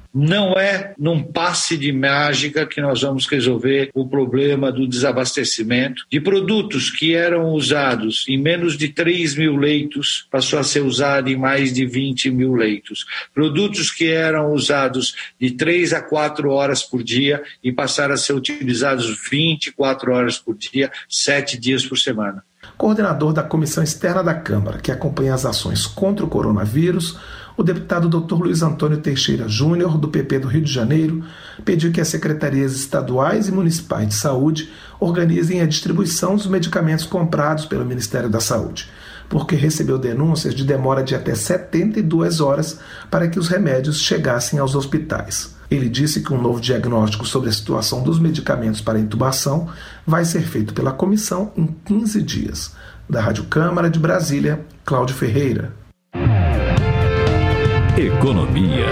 Não é num passe de mágica que nós vamos resolver o problema do desabastecimento de produtos que eram usados em menos de três mil leitos, passou a ser usado em mais de vinte mil leitos. Produtos que eram usados de três a quatro horas por dia e passaram a ser utilizados vinte e quatro horas por dia, sete dias por semana. Coordenador da Comissão Externa da Câmara, que acompanha as ações contra o coronavírus, o deputado doutor Luiz Antônio Teixeira Júnior, do P P do Rio de Janeiro, pediu que as secretarias estaduais e municipais de saúde organizem a distribuição dos medicamentos comprados pelo Ministério da Saúde, porque recebeu denúncias de demora de até setenta e duas horas para que os remédios chegassem aos hospitais. Ele disse que um novo diagnóstico sobre a situação dos medicamentos para intubação vai ser feito pela comissão em quinze dias. Da Rádio Câmara de Brasília, Cláudio Ferreira. Economia.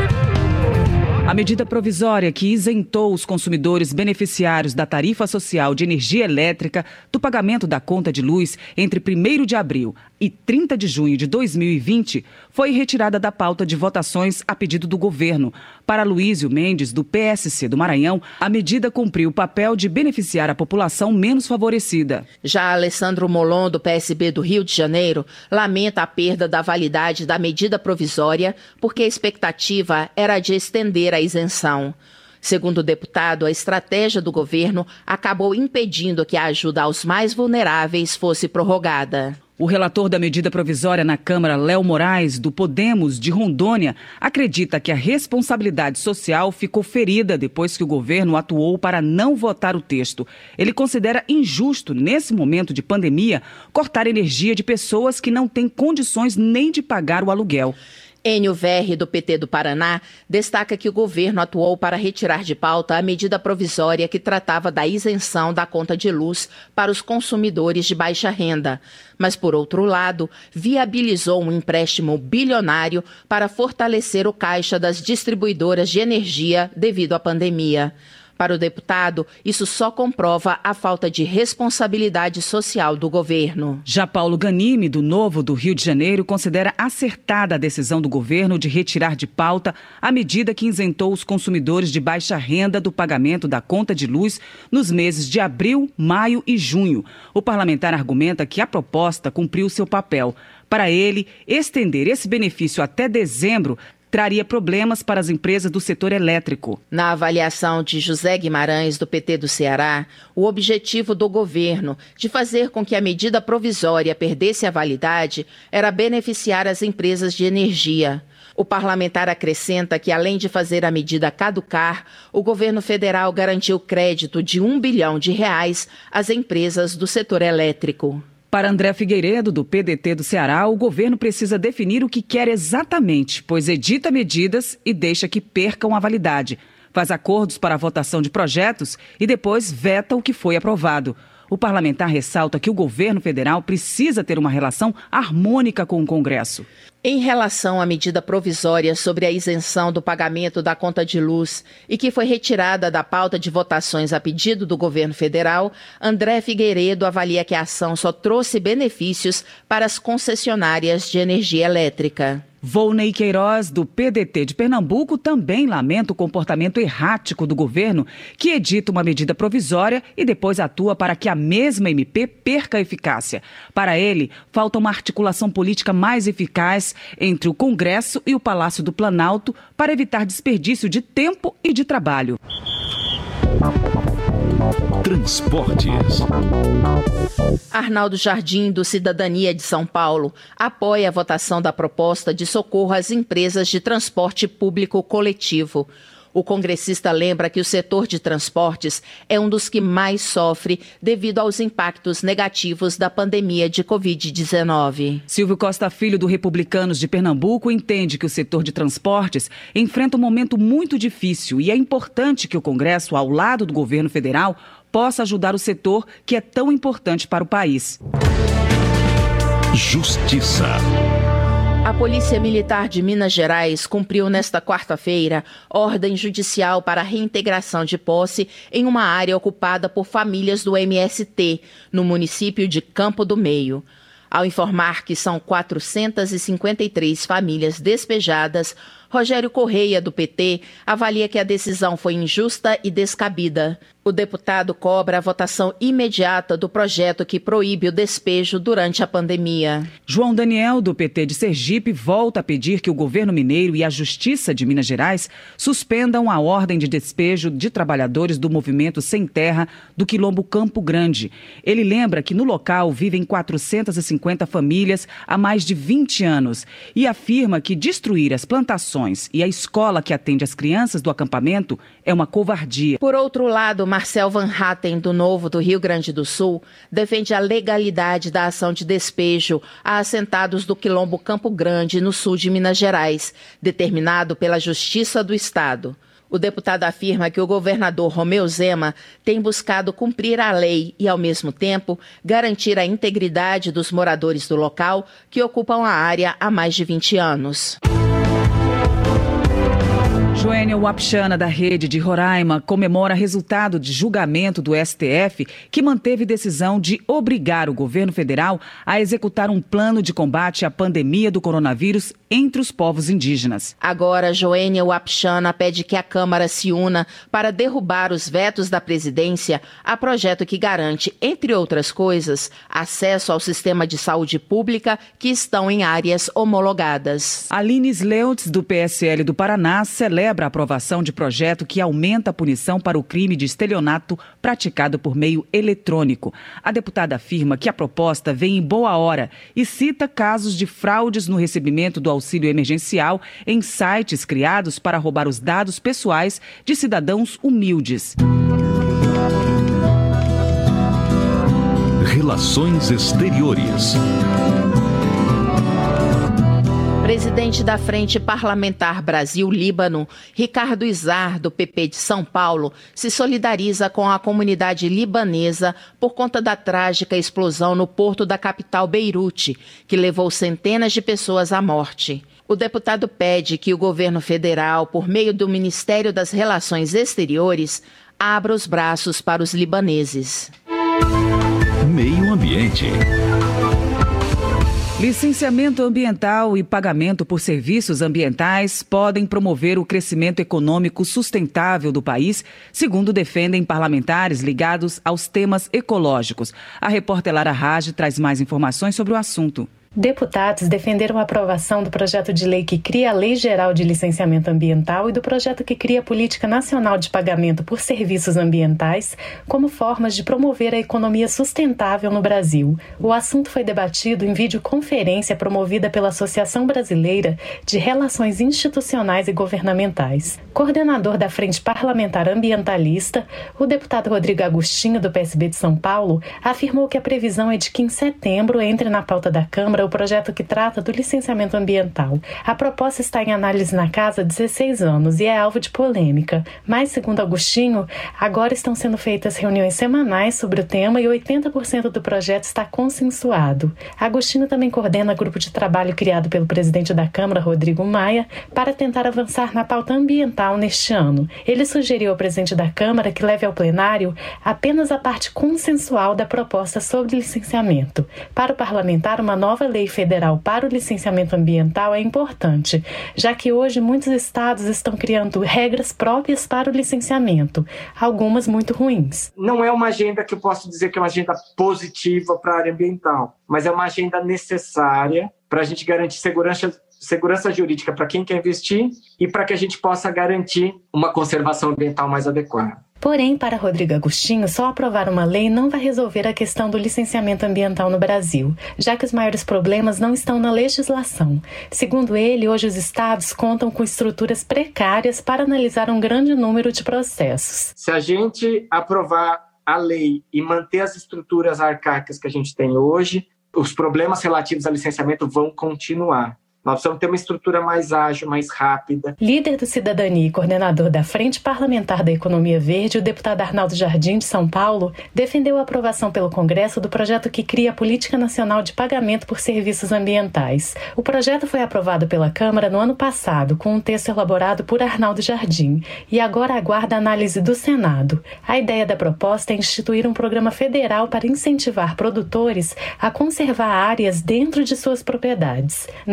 A medida provisória que isentou os consumidores beneficiários da tarifa social de energia elétrica do pagamento da conta de luz entre primeiro de abril e trinta de junho de dois mil e vinte foi retirada da pauta de votações a pedido do governo. Para Luísio Mendes, do P S C do Maranhão, a medida cumpriu o papel de beneficiar a população menos favorecida. Já Alessandro Molon, do P S B do Rio de Janeiro, lamenta a perda da validade da medida provisória porque a expectativa era de estender a isenção. Segundo o deputado, a estratégia do governo acabou impedindo que a ajuda aos mais vulneráveis fosse prorrogada. O relator da medida provisória na Câmara, Léo Moraes, do Podemos de Rondônia, acredita que a responsabilidade social ficou ferida depois que o governo atuou para não votar o texto. Ele considera injusto, nesse momento de pandemia, cortar energia de pessoas que não têm condições nem de pagar o aluguel. Enio Verri, do P T do Paraná, destaca que o governo atuou para retirar de pauta a medida provisória que tratava da isenção da conta de luz para os consumidores de baixa renda. Mas, por outro lado, viabilizou um empréstimo bilionário para fortalecer o caixa das distribuidoras de energia devido à pandemia. Para o deputado, isso só comprova a falta de responsabilidade social do governo. Já Paulo Ganime, do Novo do Rio de Janeiro, considera acertada a decisão do governo de retirar de pauta a medida que isentou os consumidores de baixa renda do pagamento da conta de luz nos meses de abril, maio e junho. O parlamentar argumenta que a proposta cumpriu seu papel. Para ele, estender esse benefício até dezembro traria problemas para as empresas do setor elétrico. Na avaliação de José Guimarães, do P T do Ceará, o objetivo do governo de fazer com que a medida provisória perdesse a validade era beneficiar as empresas de energia. O parlamentar acrescenta que, além de fazer a medida caducar, o governo federal garantiu crédito de um bilhão de reais às empresas do setor elétrico. Para André Figueiredo, do P D T do Ceará, o governo precisa definir o que quer exatamente, pois edita medidas e deixa que percam a validade. Faz acordos para a votação de projetos e depois veta o que foi aprovado. O parlamentar ressalta que o governo federal precisa ter uma relação harmônica com o Congresso. Em relação à medida provisória sobre a isenção do pagamento da conta de luz e que foi retirada da pauta de votações a pedido do governo federal, André Figueiredo avalia que a ação só trouxe benefícios para as concessionárias de energia elétrica. Volney Queiroz, do P D T de Pernambuco, também lamenta o comportamento errático do governo, que edita uma medida provisória e depois atua para que a mesma M P perca a eficácia. Para ele, falta uma articulação política mais eficaz entre o Congresso e o Palácio do Planalto para evitar desperdício de tempo e de trabalho. Transportes. Arnaldo Jardim, do Cidadania de São Paulo, apoia a votação da proposta de socorro às empresas de transporte público coletivo. O congressista lembra que o setor de transportes é um dos que mais sofre devido aos impactos negativos da pandemia de covid dezenove. Silvio Costa Filho, do Republicanos de Pernambuco, entende que o setor de transportes enfrenta um momento muito difícil e é importante que o Congresso, ao lado do governo federal, possa ajudar o setor que é tão importante para o país. Justiça. A Polícia Militar de Minas Gerais cumpriu nesta quarta-feira ordem judicial para a reintegração de posse em uma área ocupada por famílias do M S T, no município de Campo do Meio. Ao informar que são quatrocentas e cinquenta e três famílias despejadas, Rogério Correia, do P T, avalia que a decisão foi injusta e descabida. O deputado cobra a votação imediata do projeto que proíbe o despejo durante a pandemia. João Daniel, do P T de Sergipe, volta a pedir que o governo mineiro e a Justiça de Minas Gerais suspendam a ordem de despejo de trabalhadores do movimento Sem Terra do Quilombo Campo Grande. Ele lembra que no local vivem quatrocentas e cinquenta famílias há mais de vinte anos e afirma que destruir as plantações e a escola que atende as crianças do acampamento é uma covardia. Por outro lado, Marcel Van Hatten, do Novo do Rio Grande do Sul, defende a legalidade da ação de despejo a assentados do Quilombo Campo Grande, no sul de Minas Gerais, determinado pela Justiça do Estado. O deputado afirma que o governador Romeu Zema tem buscado cumprir a lei e, ao mesmo tempo, garantir a integridade dos moradores do local que ocupam a área há mais de vinte anos. Joênia Wapchana, da Rede de Roraima, comemora resultado de julgamento do S T F que manteve decisão de obrigar o governo federal a executar um plano de combate à pandemia do coronavírus entre os povos indígenas. Agora, Joênia Wapchana pede que a Câmara se una para derrubar os vetos da presidência a projeto que garante, entre outras coisas, acesso ao sistema de saúde pública que estão em áreas homologadas. Aline Sleutz, do P S L do Paraná, celebra a aprovação de projeto que aumenta a punição para o crime de estelionato praticado por meio eletrônico. A deputada afirma que a proposta vem em boa hora e cita casos de fraudes no recebimento do auxílio emergencial em sites criados para roubar os dados pessoais de cidadãos humildes. Relações Exteriores. Presidente da Frente Parlamentar Brasil-Líbano, Ricardo Izar, do P P de São Paulo, se solidariza com a comunidade libanesa por conta da trágica explosão no porto da capital Beirute, que levou centenas de pessoas à morte. O deputado pede que o governo federal, por meio do Ministério das Relações Exteriores, abra os braços para os libaneses. Meio Ambiente. Licenciamento ambiental e pagamento por serviços ambientais podem promover o crescimento econômico sustentável do país, segundo defendem parlamentares ligados aos temas ecológicos. A repórter Lara Raj traz mais informações sobre o assunto. Deputados defenderam a aprovação do projeto de lei que cria a Lei Geral de Licenciamento Ambiental e do projeto que cria a Política Nacional de Pagamento por Serviços Ambientais como formas de promover a economia sustentável no Brasil. O assunto foi debatido em videoconferência promovida pela Associação Brasileira de Relações Institucionais e Governamentais. Coordenador da Frente Parlamentar Ambientalista, o deputado Rodrigo Agostinho, do P S B de São Paulo, afirmou que a previsão é de que em setembro entre na pauta da Câmara o projeto que trata do licenciamento ambiental. A proposta está em análise na Casa há dezesseis anos e é alvo de polêmica, mas, segundo Agostinho, agora estão sendo feitas reuniões semanais sobre o tema e oitenta por cento do projeto está consensuado. Agostinho também coordena grupo de trabalho criado pelo presidente da Câmara, Rodrigo Maia, para tentar avançar na pauta ambiental neste ano. Ele sugeriu ao presidente da Câmara que leve ao plenário apenas a parte consensual da proposta sobre licenciamento. Para o parlamentar, uma nova lei federal para o licenciamento ambiental é importante, já que hoje muitos estados estão criando regras próprias para o licenciamento, algumas muito ruins. Não é uma agenda que eu posso dizer que é uma agenda positiva para a área ambiental, mas é uma agenda necessária para a gente garantir segurança, segurança jurídica para quem quer investir e para que a gente possa garantir uma conservação ambiental mais adequada. Porém, para Rodrigo Agostinho, só aprovar uma lei não vai resolver a questão do licenciamento ambiental no Brasil, já que os maiores problemas não estão na legislação. Segundo ele, hoje os estados contam com estruturas precárias para analisar um grande número de processos. Se a gente aprovar a lei e manter as estruturas arcaicas que a gente tem hoje, os problemas relativos ao licenciamento vão continuar. Nós precisamos ter uma estrutura mais ágil, mais rápida. Líder do Cidadania e coordenador da Frente Parlamentar da Economia Verde, o deputado Arnaldo Jardim, de São Paulo, defendeu a aprovação pelo Congresso do projeto que cria a Política Nacional de Pagamento por Serviços Ambientais. O projeto foi aprovado pela Câmara no ano passado, com um texto elaborado por Arnaldo Jardim, e agora aguarda a análise do Senado. A ideia da proposta é instituir um programa federal para incentivar produtores a conservar áreas dentro de suas propriedades. Na visão de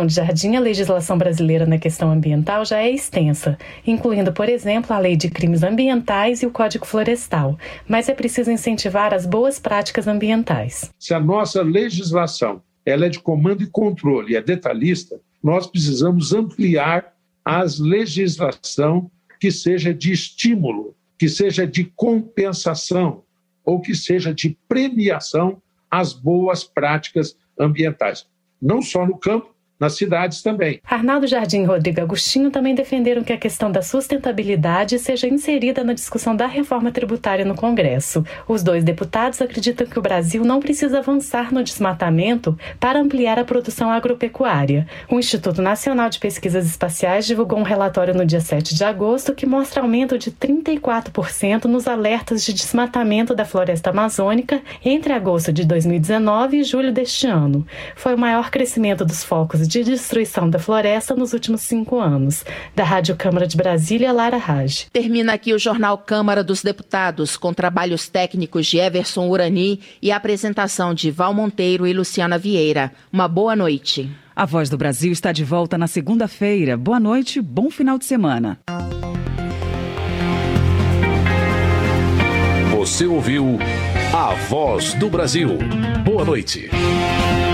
Arnaldo Jardim, a legislação brasileira na questão ambiental já é extensa, incluindo, por exemplo, a Lei de Crimes Ambientais e o Código Florestal, mas é preciso incentivar as boas práticas ambientais. Se a nossa legislação ela é de comando e controle, é detalhista, nós precisamos ampliar a legislação que seja de estímulo, que seja de compensação ou que seja de premiação às boas práticas ambientais. Não só no campo, nas cidades também. Arnaldo Jardim e Rodrigo Agostinho também defenderam que a questão da sustentabilidade seja inserida na discussão da reforma tributária no Congresso. Os dois deputados acreditam que o Brasil não precisa avançar no desmatamento para ampliar a produção agropecuária. O Instituto Nacional de Pesquisas Espaciais divulgou um relatório no dia sete de agosto que mostra aumento de trinta e quatro por cento nos alertas de desmatamento da floresta amazônica entre agosto de dois mil e dezenove e julho deste ano. Foi o maior crescimento dos focos de destruição da floresta nos últimos cinco anos. Da Rádio Câmara de Brasília, Lara Raj. Termina aqui o Jornal Câmara dos Deputados, com trabalhos técnicos de Everson Urani e a apresentação de Val Monteiro e Luciana Vieira. Uma boa noite. A Voz do Brasil está de volta na segunda-feira. Boa noite, bom final de semana. Você ouviu A Voz do Brasil. Boa noite.